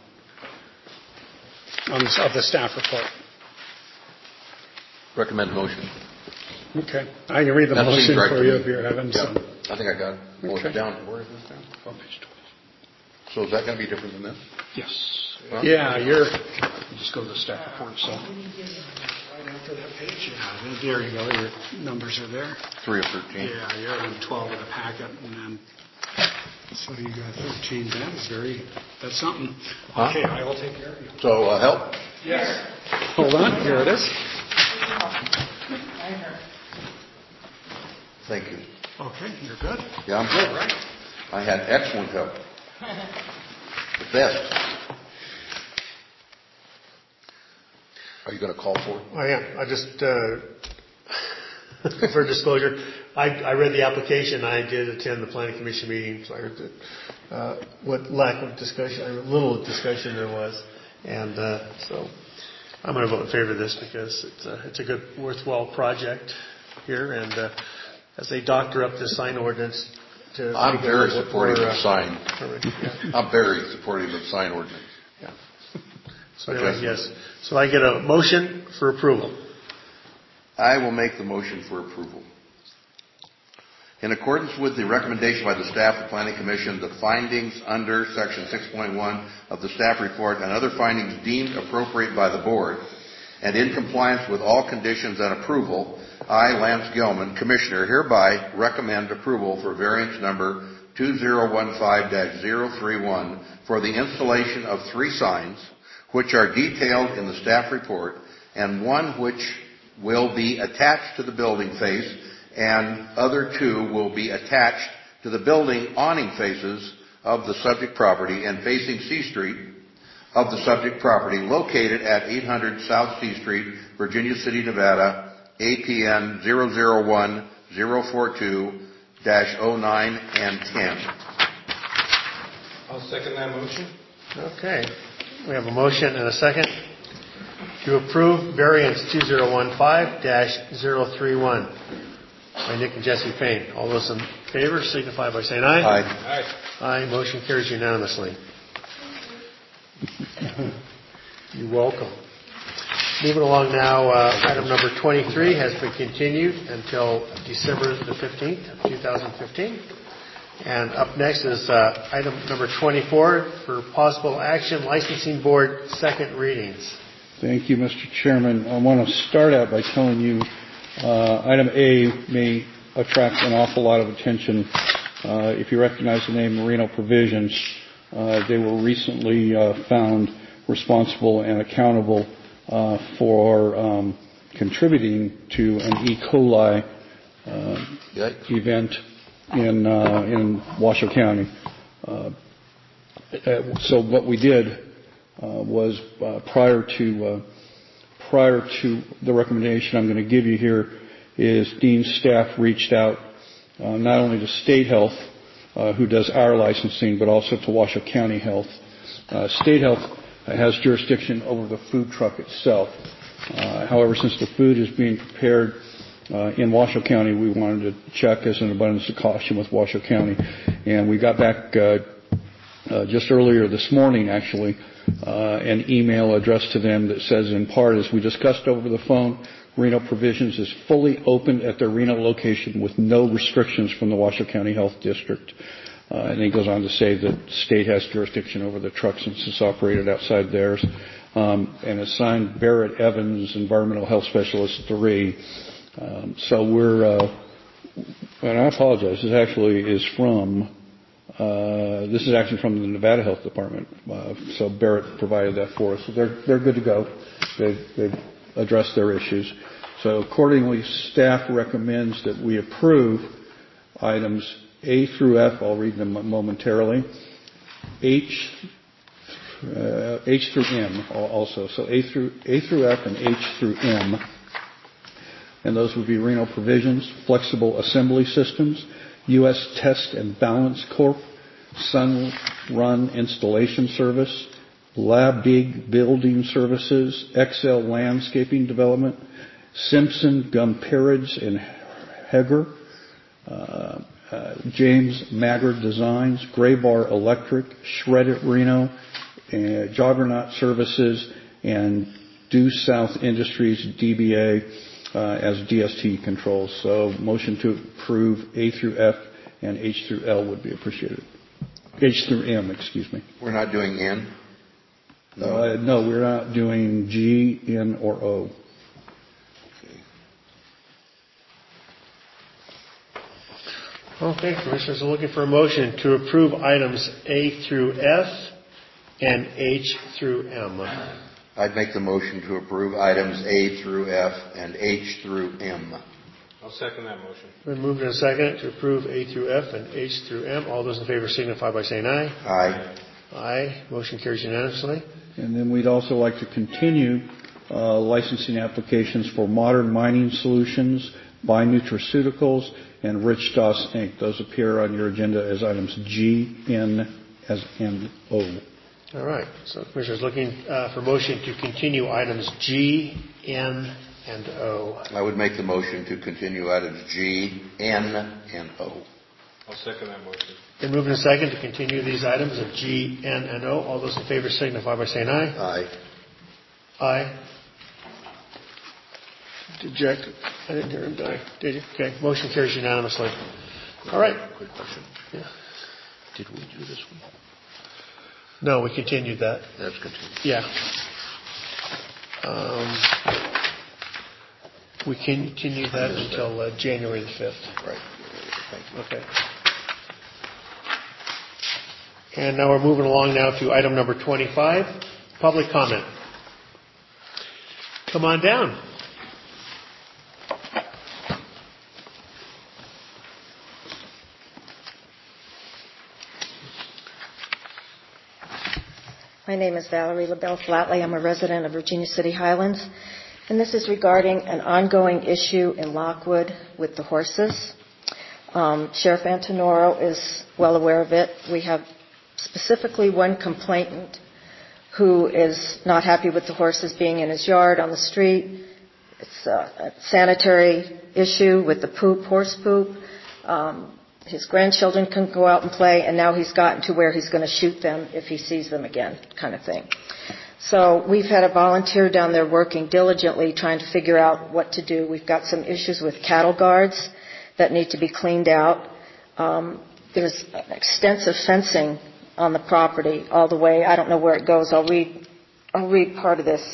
on the, of the staff report. Recommend motion. Okay. I can read the That motion seems right for to you me. if you're having Yeah, some. I think I got it. Well, Okay. it's down. Where is this down? On page twelve. So is that going to be different than this? Yes. Huh? Yeah, you're. Just go to the staff report. So right after that page, yeah, there you go. Your numbers are there. Three of thirteen. Yeah, you're on twelve of the packet, and then so you got thirteen. That's very. That's something. Huh? Okay, I will take care of you. So uh, help? Yes. Hold on. Here it is. Thank you. Okay, you're good. Yeah, I'm good. All right. I had excellent help. The best. Are you going to call for it? I am. I just, uh, for disclosure, I, I read the application. I did attend the planning commission meeting, so I heard that, uh, what lack of discussion, little discussion there was, and uh, so I'm going to vote in favor of this because it's a, it's a good, worthwhile project here, and uh, as they doctor up the sign ordinance. To I'm make it a very little supportive more, of uh, sign. yeah. I'm very supportive of sign ordinance. Yeah. So anyway, yes. So I get a motion for approval. I will make the motion for approval. In accordance with the recommendation by the staff of the Planning Commission, the findings under Section six point one of the staff report and other findings deemed appropriate by the Board, and in compliance with all conditions and approval, I, Lance Gilman, Commissioner, hereby recommend approval for variance number two zero one five dash zero three one for the installation of three signs, which are detailed in the staff report, and one which will be attached to the building face, and other two will be attached to the building awning faces of the subject property and facing C Street of the subject property, located at eight hundred South C Street, Virginia City, Nevada, A P N zero zero one zero four two dash oh nine and ten. I'll second that motion. Okay. We have a motion and a second to approve variance two zero one five dash zero three one by Nick and Jesse Payne. All those in favor signify by saying aye. Aye. Aye. Aye. Motion carries unanimously. You're welcome. Moving along now, uh, item number twenty-three has been continued until December the fifteenth of two thousand fifteen. And up next is uh, item number twenty-four for possible action, licensing board second readings. Thank you, Mister Chairman. I want to start out by telling you uh, item A may attract an awful lot of attention. Uh, if you recognize the name Merino Provisions, uh, they were recently uh, found responsible and accountable uh, for um, contributing to an E. coli uh, event in uh, in Washoe County. Uh, so what we did uh, was uh, prior to uh, prior to the recommendation I'm going to give you here is Dean's staff reached out uh, not only to State Health, uh, who does our licensing, but also to Washoe County Health. Uh, State Health has jurisdiction over the food truck itself. Uh, however, since the food is being prepared uh, in Washoe County, we wanted to check as an abundance of caution with Washoe County. And we got back uh, uh, just earlier this morning, actually, uh, an email addressed to them that says, in part, as we discussed over the phone, Reno Provisions is fully open at their Reno location with no restrictions from the Washoe County Health District. Uh, and he goes on to say that the state has jurisdiction over the truck since it's operated outside theirs. Um, and it's signed Barrett Evans, Environmental Health Specialist three. Um, so we're, uh, and I apologize, this actually is from, uh, this is actually from the Nevada Health Department. Uh, so Barrett provided that for us. So they're, they're good to go. They've, they've addressed their issues. So accordingly, staff recommends that we approve items A through F. I'll read them momentarily. H, uh, H through M also. So A through A through F and H through M. And those would be Reno Provisions, Flexible Assembly Systems, U S Test and Balance Corp, Sun Run Installation Service, Labdig Building Services, X L Landscaping Development, Simpson Gumperridge and Heger, uh, uh, James Maggard Designs, Graybar Electric, Shred It Reno, uh, Juggernaut Services, and Due South Industries D B A uh, as D S T controls. So motion to approve A through F and H through L would be appreciated. H through M, excuse me. We're not doing N? No, uh, no we're not doing G, N, or O. Okay, Commissioners are looking for a motion to approve items A through F and H through M. I'd make the motion to approve items A through F and H through M. I'll second that motion. Been moved in a second to approve A through F and H through M. All those in favor signify by saying aye. Aye. Aye. Motion carries unanimously. And then we'd also like to continue uh, licensing applications for Modern Mining Solutions, Bi-Nutraceuticals, and Rich Doss Incorporated. Those appear on your agenda as items G, N, as and O. All right. So, Commissioners, looking uh, for motion to continue items G, N, and O. I would make the motion to continue items G, N, and O. I'll second that motion. Been moved in a second to continue these items of G, N, and O. All those in favor signify by saying aye. Aye. Aye. Deject. I didn't hear him die. Did you? Okay. Motion carries unanimously. All right. Quick question. Yeah. Did we do this one? No, we continued that. That's continued. Yeah. Um, we continued that until uh, January the fifth. Right. Thank you. Okay. And now we're moving along now to item number twenty-five, public comment. Come on down. My name is Valerie LaBelle Flatley. I'm a resident of Virginia City Highlands, and this is regarding an ongoing issue in Lockwood with the horses. Um, Sheriff Antonoro is well aware of it. We have specifically one complainant who is not happy with the horses being in his yard, on the street. It's a sanitary issue with the poop, horse poop. Um, his grandchildren can go out and play, and now he's gotten to where he's going to shoot them if he sees them again, kind of thing. So we've had a volunteer down there working diligently trying to figure out what to do. We've got some issues with cattle guards that need to be cleaned out. Um, there's extensive fencing on the property all the way. I don't know where it goes. I'll read, I'll read part of this.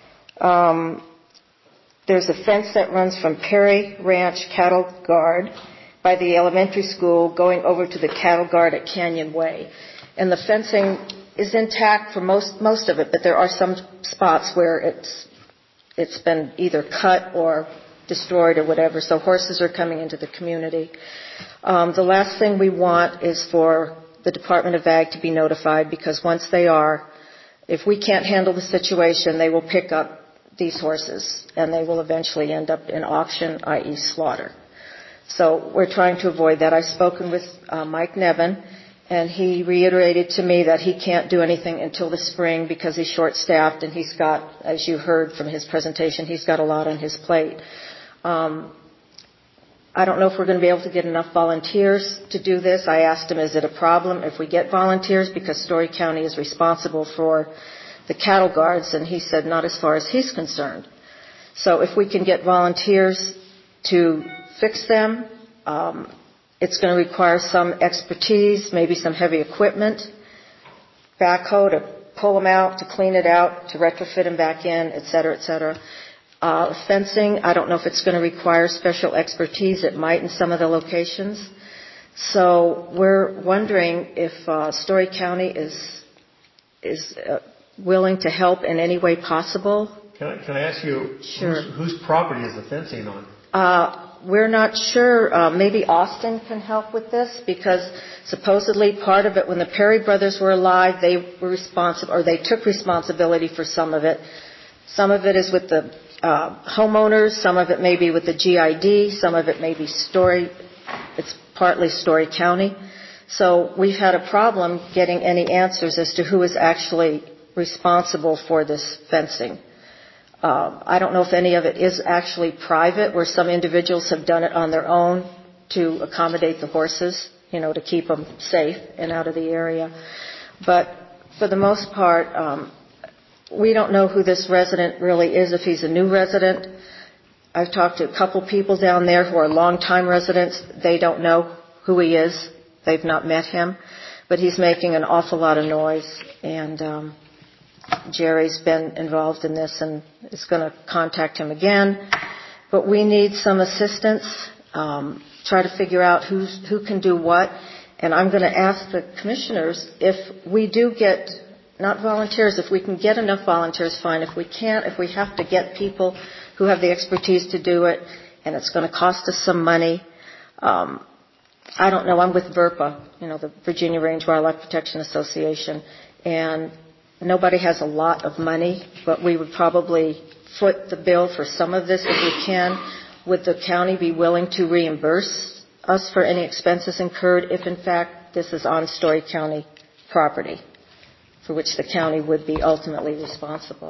Um, there's a fence that runs from Perry Ranch Cattle Guard by the elementary school going over to the cattle guard at Canyon Way. And the fencing is intact for most, most of it, but there are some spots where it's, it's been either cut or destroyed or whatever. So horses are coming into the community. Um, the last thing we want is for the Department of Ag to be notified, because once they are, if we can't handle the situation, they will pick up these horses and they will eventually end up in auction, that is slaughter. So we're trying to avoid that. I've spoken with uh, Mike Nevin, and he reiterated to me that he can't do anything until the spring because he's short-staffed and he's got, as you heard from his presentation, he's got a lot on his plate. Um, I don't know if we're going to be able to get enough volunteers to do this. I asked him, is it a problem if we get volunteers, because Story County is responsible for the cattle guards, and he said not as far as he's concerned. So if we can get volunteers to fix them, um, it's going to require some expertise, maybe some heavy equipment, backhoe to pull them out, to clean it out, to retrofit them back in, et cetera, et cetera. Uh, fencing, I don't know if it's going to require special expertise. It might in some of the locations. So we're wondering if uh, Story County is is uh, willing to help in any way possible. Can I, can I ask you, Sure. whose, whose property is the fencing on? Uh, we're not sure. Uh, maybe Austin can help with this, because supposedly part of it, when the Perry brothers were alive, they were responsible, or they took responsibility for some of it. Some of it is with the uh, homeowners. Some of it may be with the G I D. Some of it may be Story. It's partly Story County. So we've had a problem getting any answers as to who is actually responsible for this fencing. Uh, I don't know if any of it is actually private, where some individuals have done it on their own to accommodate the horses, you know, to keep them safe and out of the area. But for the most part, um, we don't know who this resident really is, if he's a new resident. I've talked to a couple people down there who are longtime residents. They don't know who he is. They've not met him. But he's making an awful lot of noise, and um, Jerry's been involved in this and is going to contact him again. But we need some assistance, um, try to figure out who's, who can do what. And I'm going to ask the commissioners, if we do get, not volunteers, if we can get enough volunteers, fine. If we can't, if we have to get people who have the expertise to do it, and it's going to cost us some money, um, I don't know. I'm with VERPA, you know, the Virginia Range Wildlife Protection Association, and nobody has a lot of money, but we would probably foot the bill for some of this if we can. Would the county be willing to reimburse us for any expenses incurred if, in fact, this is on Story County property, for which the county would be ultimately responsible?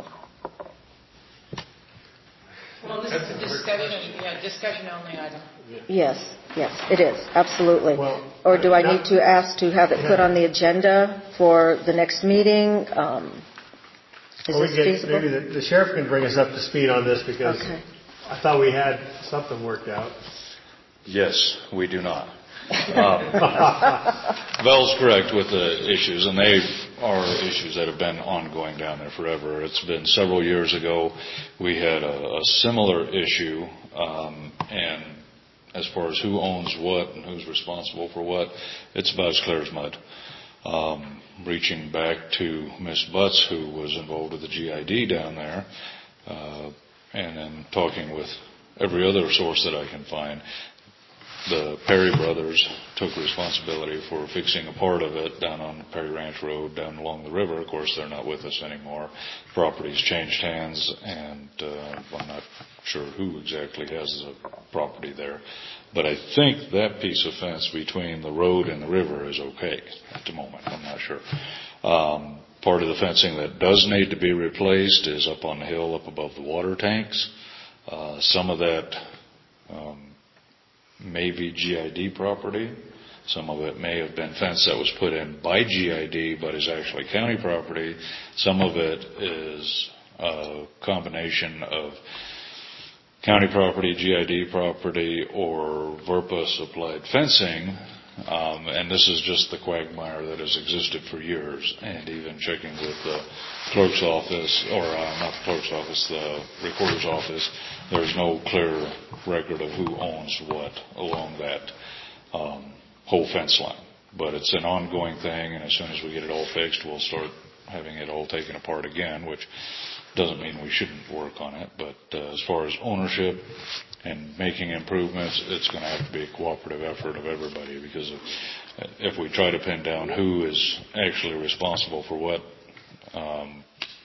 Well, this is a discussion, yeah, discussion only item. Yes, yes, it is, absolutely. Well, or do I now- need to ask to have it put Yeah. on the agenda for the next meeting? Um, is Well, we this get, feasible? maybe the, the sheriff can bring us up to speed on this, because Okay. I thought we had something worked out. Yes, we do not. Um, Val's correct with the issues, and they are issues that have been ongoing down there forever. It's been several years ago we had a, a similar issue, um, and as far as who owns what and who's responsible for what, it's about as clear as mud. Um, reaching back to Miss Butts, who was involved with the G I D down there, uh, and then talking with every other source that I can find, the Perry brothers took responsibility for fixing a part of it down on Perry Ranch Road, down along the river. Of course, they're not with us anymore. Property's changed hands, and uh, I'm not sure who exactly has the property there. But I think that piece of fence between the road and the river is okay at the moment. I'm not sure. Um, part of the fencing that does need to be replaced is up on the hill, up above the water tanks. Uh, some of that um, may be G I D property. Some of it may have been fence that was put in by G I D but is actually county property. Some of it is a combination of county property, G I D property, or VERPA supplied fencing. Um, and this is just the quagmire that has existed for years. And even checking with the clerk's office, or uh, not the clerk's office, the recorder's office, there's no clear record of who owns what along that um, whole fence line. But it's an ongoing thing, and as soon as we get it all fixed, we'll start having it all taken apart again, which doesn't mean we shouldn't work on it. But uh, as far as ownership and making improvements, it's going to have to be a cooperative effort of everybody, because if, if we try to pin down who is actually responsible for what, um,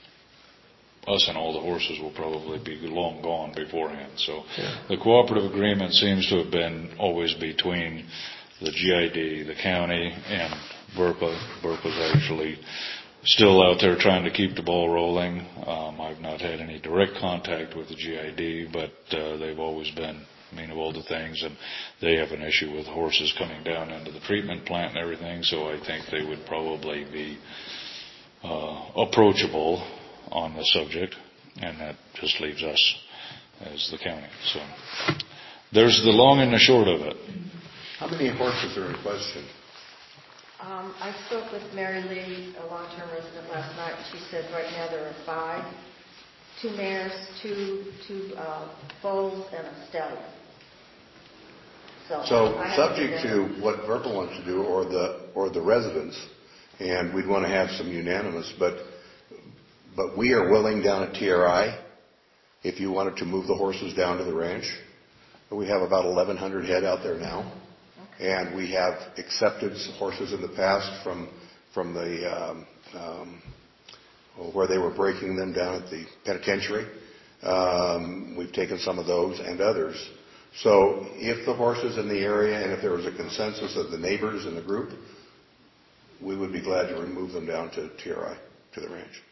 us and all the horses will probably be long gone beforehand. So yeah. The cooperative agreement seems to have been always between the G I D, the county, and VERPA. VERPA's actually still out there trying to keep the ball rolling. Um, I've not had any direct contact with the G I D, but uh, they've always been amenable to things, and they have an issue with horses coming down into the treatment plant and everything, so I think they would probably be uh, approachable on the subject, and that just leaves us as the county. So there's the long and the short of it. How many horses are in question? Um, I spoke with Mary Lee, a long-term resident, last night, and she said right now there are five. Two mares, two two uh, foals, and a stallion. So, so subject to what VERPA wants to do, or the or the residents, and we'd want to have some unanimous, but but we are willing down at T R I, if you wanted to move the horses down to the ranch. We have about eleven hundred head out there now. And we have accepted horses in the past from from the um, um, where they were breaking them down at the penitentiary. Um, we've taken some of those and others. So if the horses in the area, and if there was a consensus of the neighbors in the group, we would be glad to remove them down to T R I, to the ranch.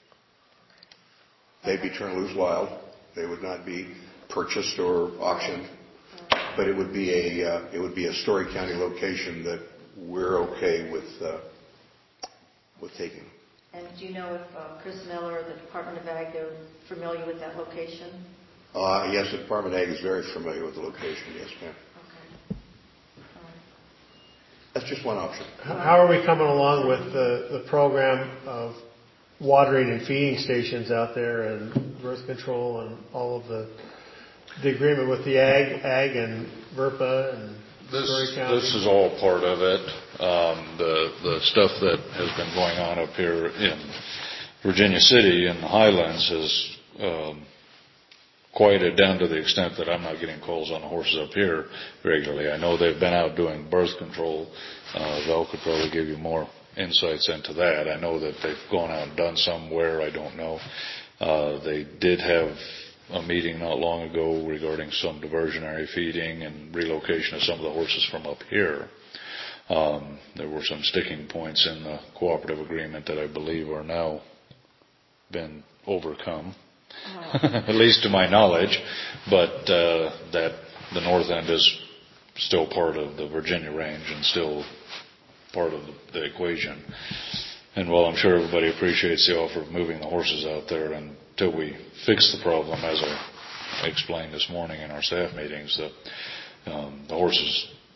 They'd be turned loose wild. They would not be purchased or auctioned. But it would be a uh, it would be a Story County location that we're okay with uh, with taking. And do you know if uh, Chris Miller or the Department of Ag, they're familiar with that location? Uh, yes, the Department of Ag is very familiar with the location. Yes, ma'am. Okay. All right. That's just one option. How are we coming along with the, the program of watering and feeding stations out there, and birth control, and all of the the agreement with the ag, ag and VERPA and this, Story County? This is all part of it. Um, the the stuff that has been going on up here in Virginia City in the Highlands has um, quieted down to the extent that I'm not getting calls on the horses up here regularly. I know they've been out doing birth control. Uh, Val could probably give you more insights into that. I know that they've gone out and done somewhere. I don't know. Uh, they did have a meeting not long ago regarding some diversionary feeding and relocation of some of the horses from up here. Um, there were some sticking points in the cooperative agreement that I believe are now been overcome, oh. At least to my knowledge, but uh, that the north end is still part of the Virginia range and still part of the, the equation. And while I'm sure everybody appreciates the offer of moving the horses out there, until we fix the problem, as I explained this morning in our staff meetings, that um, the horses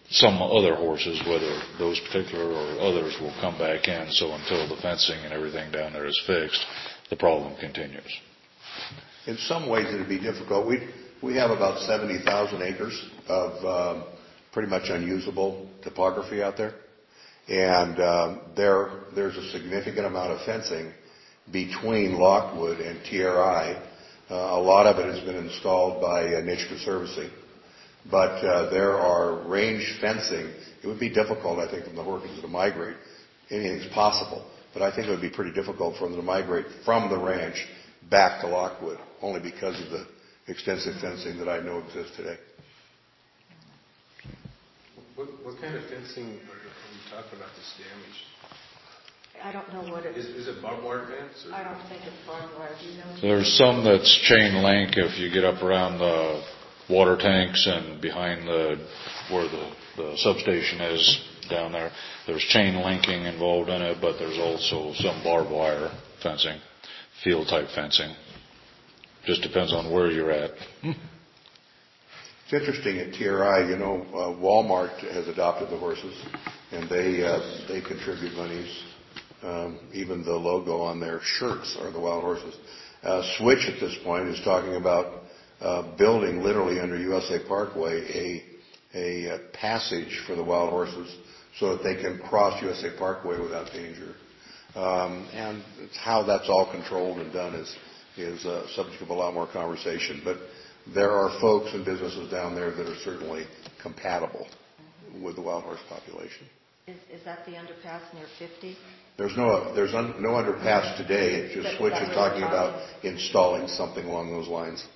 some other horses, whether those particular or others, will come back in. So until the fencing and everything down there is fixed, the problem continues. In some ways, it would be difficult. We we have about seventy thousand acres of um, pretty much unusable topography out there, and um, there there's a significant amount of fencing between Lockwood and T R I. Uh, a lot of it has been installed by uh, Nature Conservancy, but uh, there are range fencing. It would be difficult, I think, for the horses to migrate. Anything's possible, but I think it would be pretty difficult for them to migrate from the ranch back to Lockwood, only because of the extensive fencing that I know exists today. What, what kind of fencing are we talking about this damage? I don't know what it Is, is. is it barbed wire fence? Or? I don't think it's barbed wire. Do you know? There's some that's chain link if you get up around the water tanks and behind the where the, the substation is down there. There's chain linking involved in it, but there's also some barbed wire fencing, field type fencing. Just depends on where you're at. It's interesting at T R I, you know, uh, Walmart has adopted the horses, and they uh, they contribute monies. Um, even the logo on their shirts are the wild horses. Uh, Switch at this point is talking about uh, building literally under U S A Parkway a a, a passage for the wild horses so that they can cross U S A Parkway without danger. Um, and it's how that's all controlled and done is is uh, subject of a lot more conversation. But there are folks and businesses down there that are certainly compatible with the wild horse population. Is, is that the underpass near fifty? There's no there's un, no underpass today. It's just Switch is talking about installing something along those lines.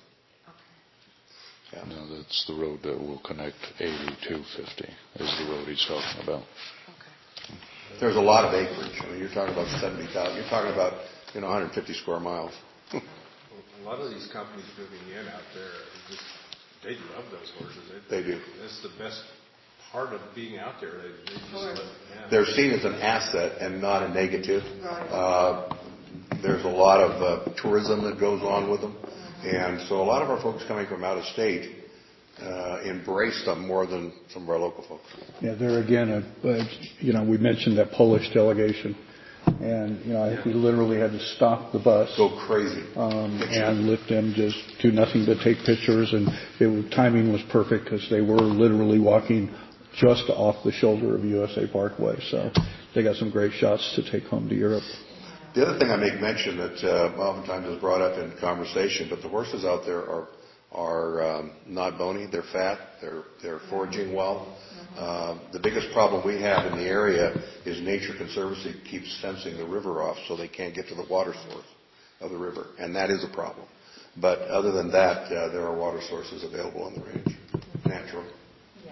Yeah. No, that's the road that will connect eighty to fifty. Is the road he's talking about. Okay. There's a lot of acreage. I mean, you're talking about seventy thousand. You're talking about you know one hundred fifty square miles. A lot of these companies moving in out there, just they love those horses. They, they do. That's the best part of being out there. They, they just love, yeah. They're seen as an asset and not a negative. Uh, there's a lot of uh, tourism that goes on with them, and so a lot of our folks coming from out of state uh, embrace them more than some of our local folks. Yeah, there again, uh, uh, you know, we mentioned that Polish delegation. And, you know, I, we literally had to stop the bus. Go crazy. Um, and let them just do nothing but take pictures. And it, timing was perfect because they were literally walking just off the shoulder of U S A Parkway. So they got some great shots to take home to Europe. The other thing I make mention that uh, oftentimes is brought up in conversation, but the horses out there are are um, not bony. They're fat. They're they're foraging well. Uh, the biggest problem we have in the area is Nature Conservancy keeps fencing the river off so they can't get to the water source of the river, and that is a problem. But other than that, uh, there are water sources available on the range, natural. Yeah.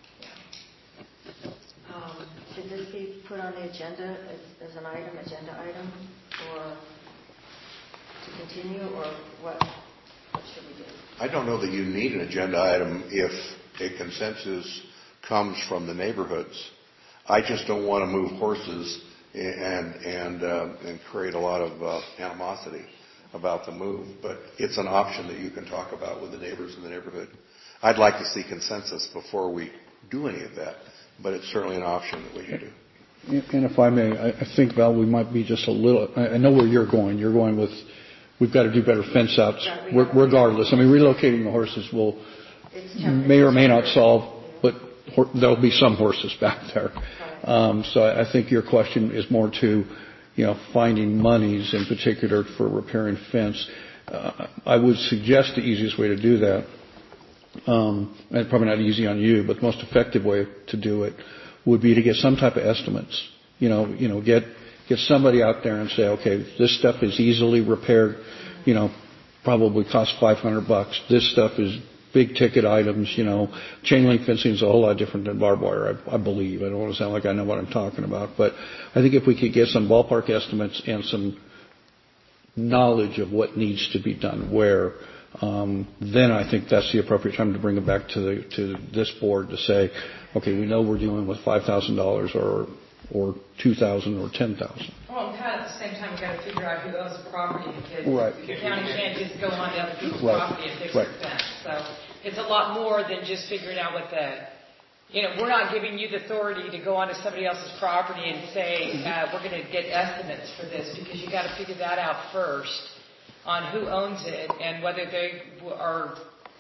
Um, should this be put on the agenda as, as an item, agenda item, or to continue, or what? What should we do? I don't know that you need an agenda item if a consensus comes from the neighborhoods. I just don't want to move horses and and uh, and create a lot of uh, animosity about the move. But it's an option that you can talk about with the neighbors in the neighborhood. I'd like to see consensus before we do any of that, but it's certainly an option that we can do. And if I may, I think, Val, we might be just a little. I know where you're going. You're going with. We've got to do better fence outs, regardless. I mean, relocating the horses will may or may not solve, but there'll be some horses back there. Um, so I think your question is more to, you know, finding monies in particular for repairing fence. Uh, I would suggest the easiest way to do that, um, and probably not easy on you, but the most effective way to do it would be to get some type of estimates. You know, you know, get get somebody out there and say, okay, this stuff is easily repaired. You know, probably costs five hundred bucks. This stuff is big ticket items, you know. Chain link fencing is a whole lot different than barbed wire, I, I believe. I don't want to sound like I know what I'm talking about. But I think if we could get some ballpark estimates and some knowledge of what needs to be done where, um, then I think that's the appropriate time to bring it back to the to this board to say, okay, we know we're dealing with five thousand dollars or or two thousand dollars or ten thousand dollars. Well, and kind of at the same time, we've got to figure out who owns the property, because right. the county can't just go on to other people's right. property and fix right. their fence. So it's a lot more than just figuring out what the, you know, we're not giving you the authority to go onto somebody else's property and say, uh, we're going to get estimates for this, because you got to figure that out first on who owns it and whether they are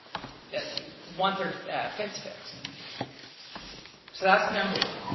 want their uh, fence fixed. So that's number one.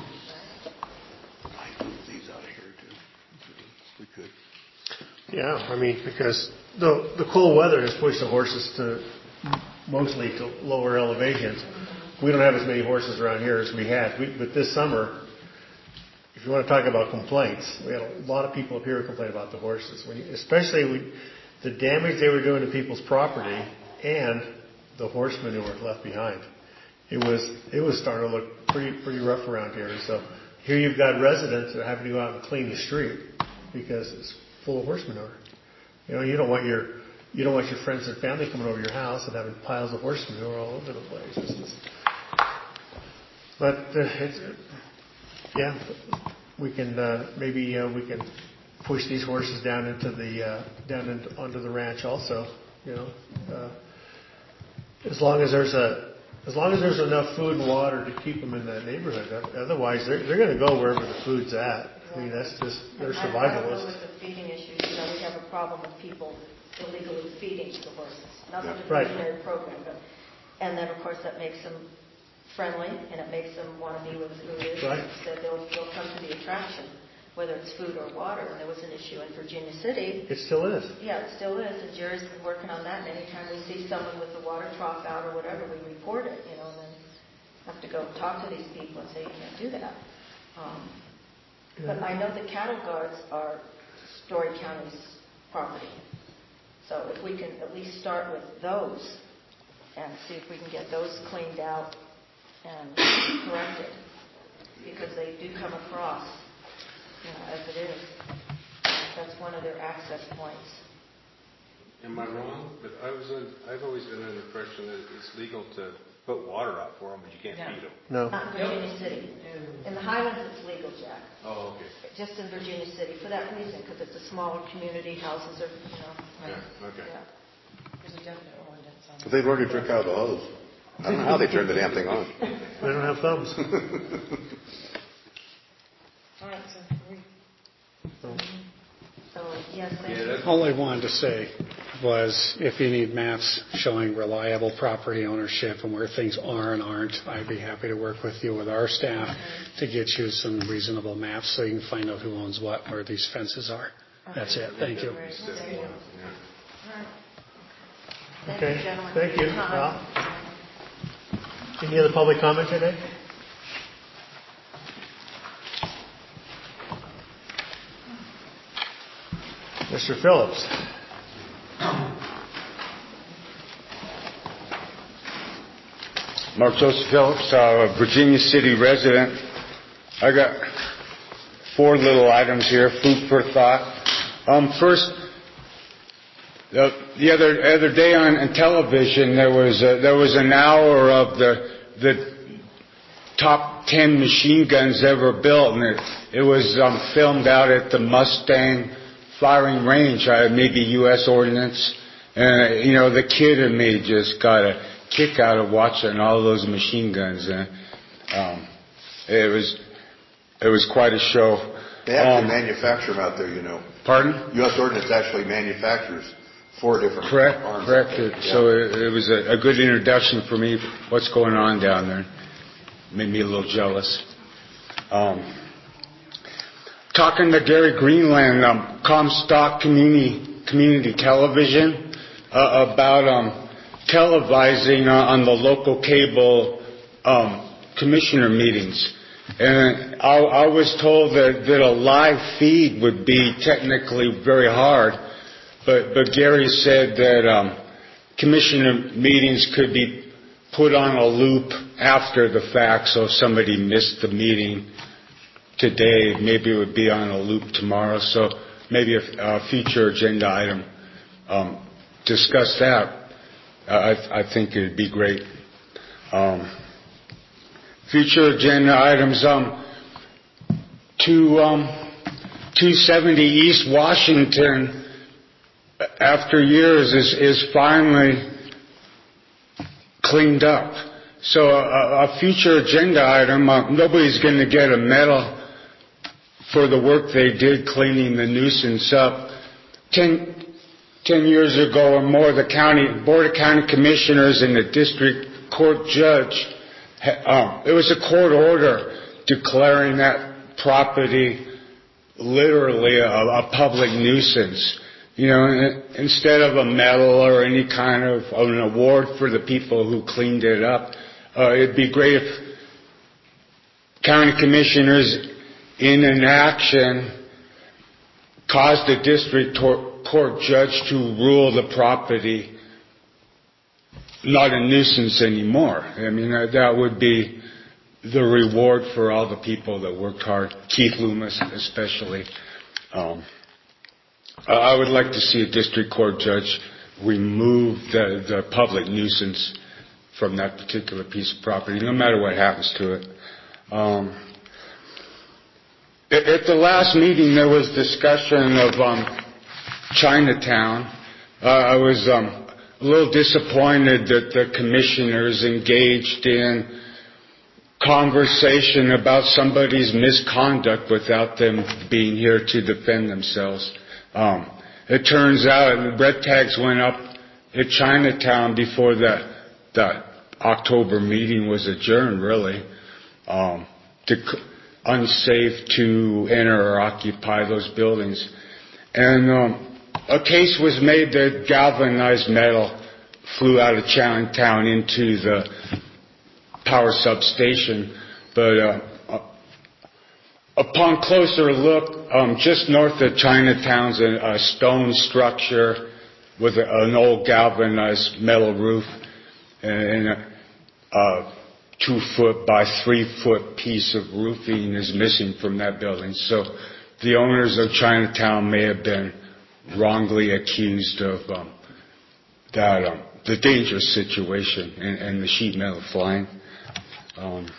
I move these out of here too. We could. Yeah, I mean, because the the cold weather has pushed the horses to mostly to lower elevations. We don't have as many horses around here as we had. We, but this summer, if you want to talk about complaints, we had a lot of people up here who complained about the horses. When you, especially we, the damage they were doing to people's property and the horse manure left behind. It was it was starting to look pretty pretty rough around here. So here you've got residents that are having to go out and clean the street because it's full of horse manure. You know, you don't want your you don't want your friends and family coming over your house and having piles of horse manure all over the place. It's just, but uh, it's yeah, we can uh, maybe uh, we can push these horses down into the uh, down into, onto the ranch also. You know, uh, as long as there's a as long as there's enough food and water to keep them in that neighborhood. Otherwise, they're they're going to go wherever the food's at. I mean, that's just they're survivalists. With the feeding issues, you know, we have a problem with people illegally feeding the horses. Not the Right. diversionary program, but and then of course that makes them friendly and it makes them want to be where the food is. Right. So they'll they'll come to the attraction, whether it's food or water. And there was an issue in Virginia City. It still is. Yeah, it still is, and Jerry's been working on that. And anytime we see someone with the water trough out or whatever, we report it, you know, and then have to go talk to these people and say you can't do that. Um, but I know the cattle guards are Story County's property. So if we can at least start with those and see if we can get those cleaned out and corrected, because they do come across, you know, as it is. That's one of their access points. Am I wrong? But I was in, I've always been under the impression that it's legal to put water out for them, but you can't No. feed them. No. Not in Virginia City. In the Highlands, it's legal, Jack. Oh, okay. Just in Virginia City for that reason, because it's a smaller community. Houses are, you know. Yeah, okay. Yeah. There's a definite ordinance on But they've already took out the hose. I don't know how they turned the damn thing on. They don't have thumbs. All right, so we So yes, thank Yeah, you. that's All I wanted to say was if you need maps showing reliable property ownership and where things are and aren't, I'd be happy to work with you with our staff to get you some reasonable maps so you can find out who owns what and where these fences are. That's it. Thank you. Great. step Thank you. one. Yeah. Thank Okay. you, gentlemen. Thank you. Time. Well, any other public comment today? Mister Phillips. Mark Joseph Phillips, uh, Virginia City resident. I got four little items here, food for thought. Um, first, the, the other other day on, on television, there was a, there was an hour of the the top ten machine guns ever built, and it, it was um, filmed out at the Mustang firing range, uh, maybe U S Ordnance. And, you know, the kid in me just got a kick out of watching all those machine guns. And um, it was it was quite a show. They actually Um, manufacture them out there, you know. Pardon? U S Ordnance actually manufactures four different Correct, arms. correct. out there. It- So it, it was a, a good introduction for me, what's going on down there. Made me a little jealous. Um, talking to Gary Greenland, um, Comstock Community, Community Television, uh, about um, televising uh, on the local cable um, commissioner meetings. And I, I was told that, that a live feed would be technically very hard, but, but Gary said that um, commissioner meetings could be put on a loop after the fact, so if somebody missed the meeting today, maybe it would be on a loop tomorrow, so maybe a, a future agenda item. Um, discuss that. Uh, I, I think it would be great. Um, future agenda items, um, to um, two seventy East Washington, after years, is, is finally cleaned up. So a, a future agenda item, uh, nobody's going to get a medal for the work they did cleaning the nuisance up. Ten, ten years ago or more, the county Board of County Commissioners and the district court judge, uh, it was a court order declaring that property literally a, a public nuisance. You know, instead of a medal or any kind of an award for the people who cleaned it up, uh, it'd be great if county commissioners in an action caused the district tor- court judge to rule the property not a nuisance anymore. I mean, uh, that would be the reward for all the people that worked hard, Keith Loomis especially. Um, I would like to see a district court judge remove the, the public nuisance from that particular piece of property, no matter what happens to it. Um, at, at the last meeting, there was discussion of um, Chinatown. Uh, I was um, a little disappointed that the commissioners engaged in conversation about somebody's misconduct without them being here to defend themselves. Um, it turns out red tags went up at Chinatown before the, the October meeting was adjourned, really. Um, to, unsafe to enter or occupy those buildings. And um, a case was made that galvanized metal flew out of Chinatown into the power substation, but uh, upon closer look, um, just north of Chinatown's a, a stone structure with a, an old galvanized metal roof and a, a two foot by three foot piece of roofing is missing from that building. So the owners of Chinatown may have been wrongly accused of um, that um, the dangerous situation and, and the sheet metal flying. Um,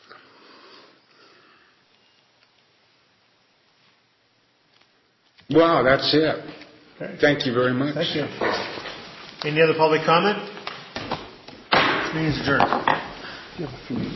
Wow, that's it. Okay. Thank you very much. Thank you. Any other public comment? This meeting is adjourned.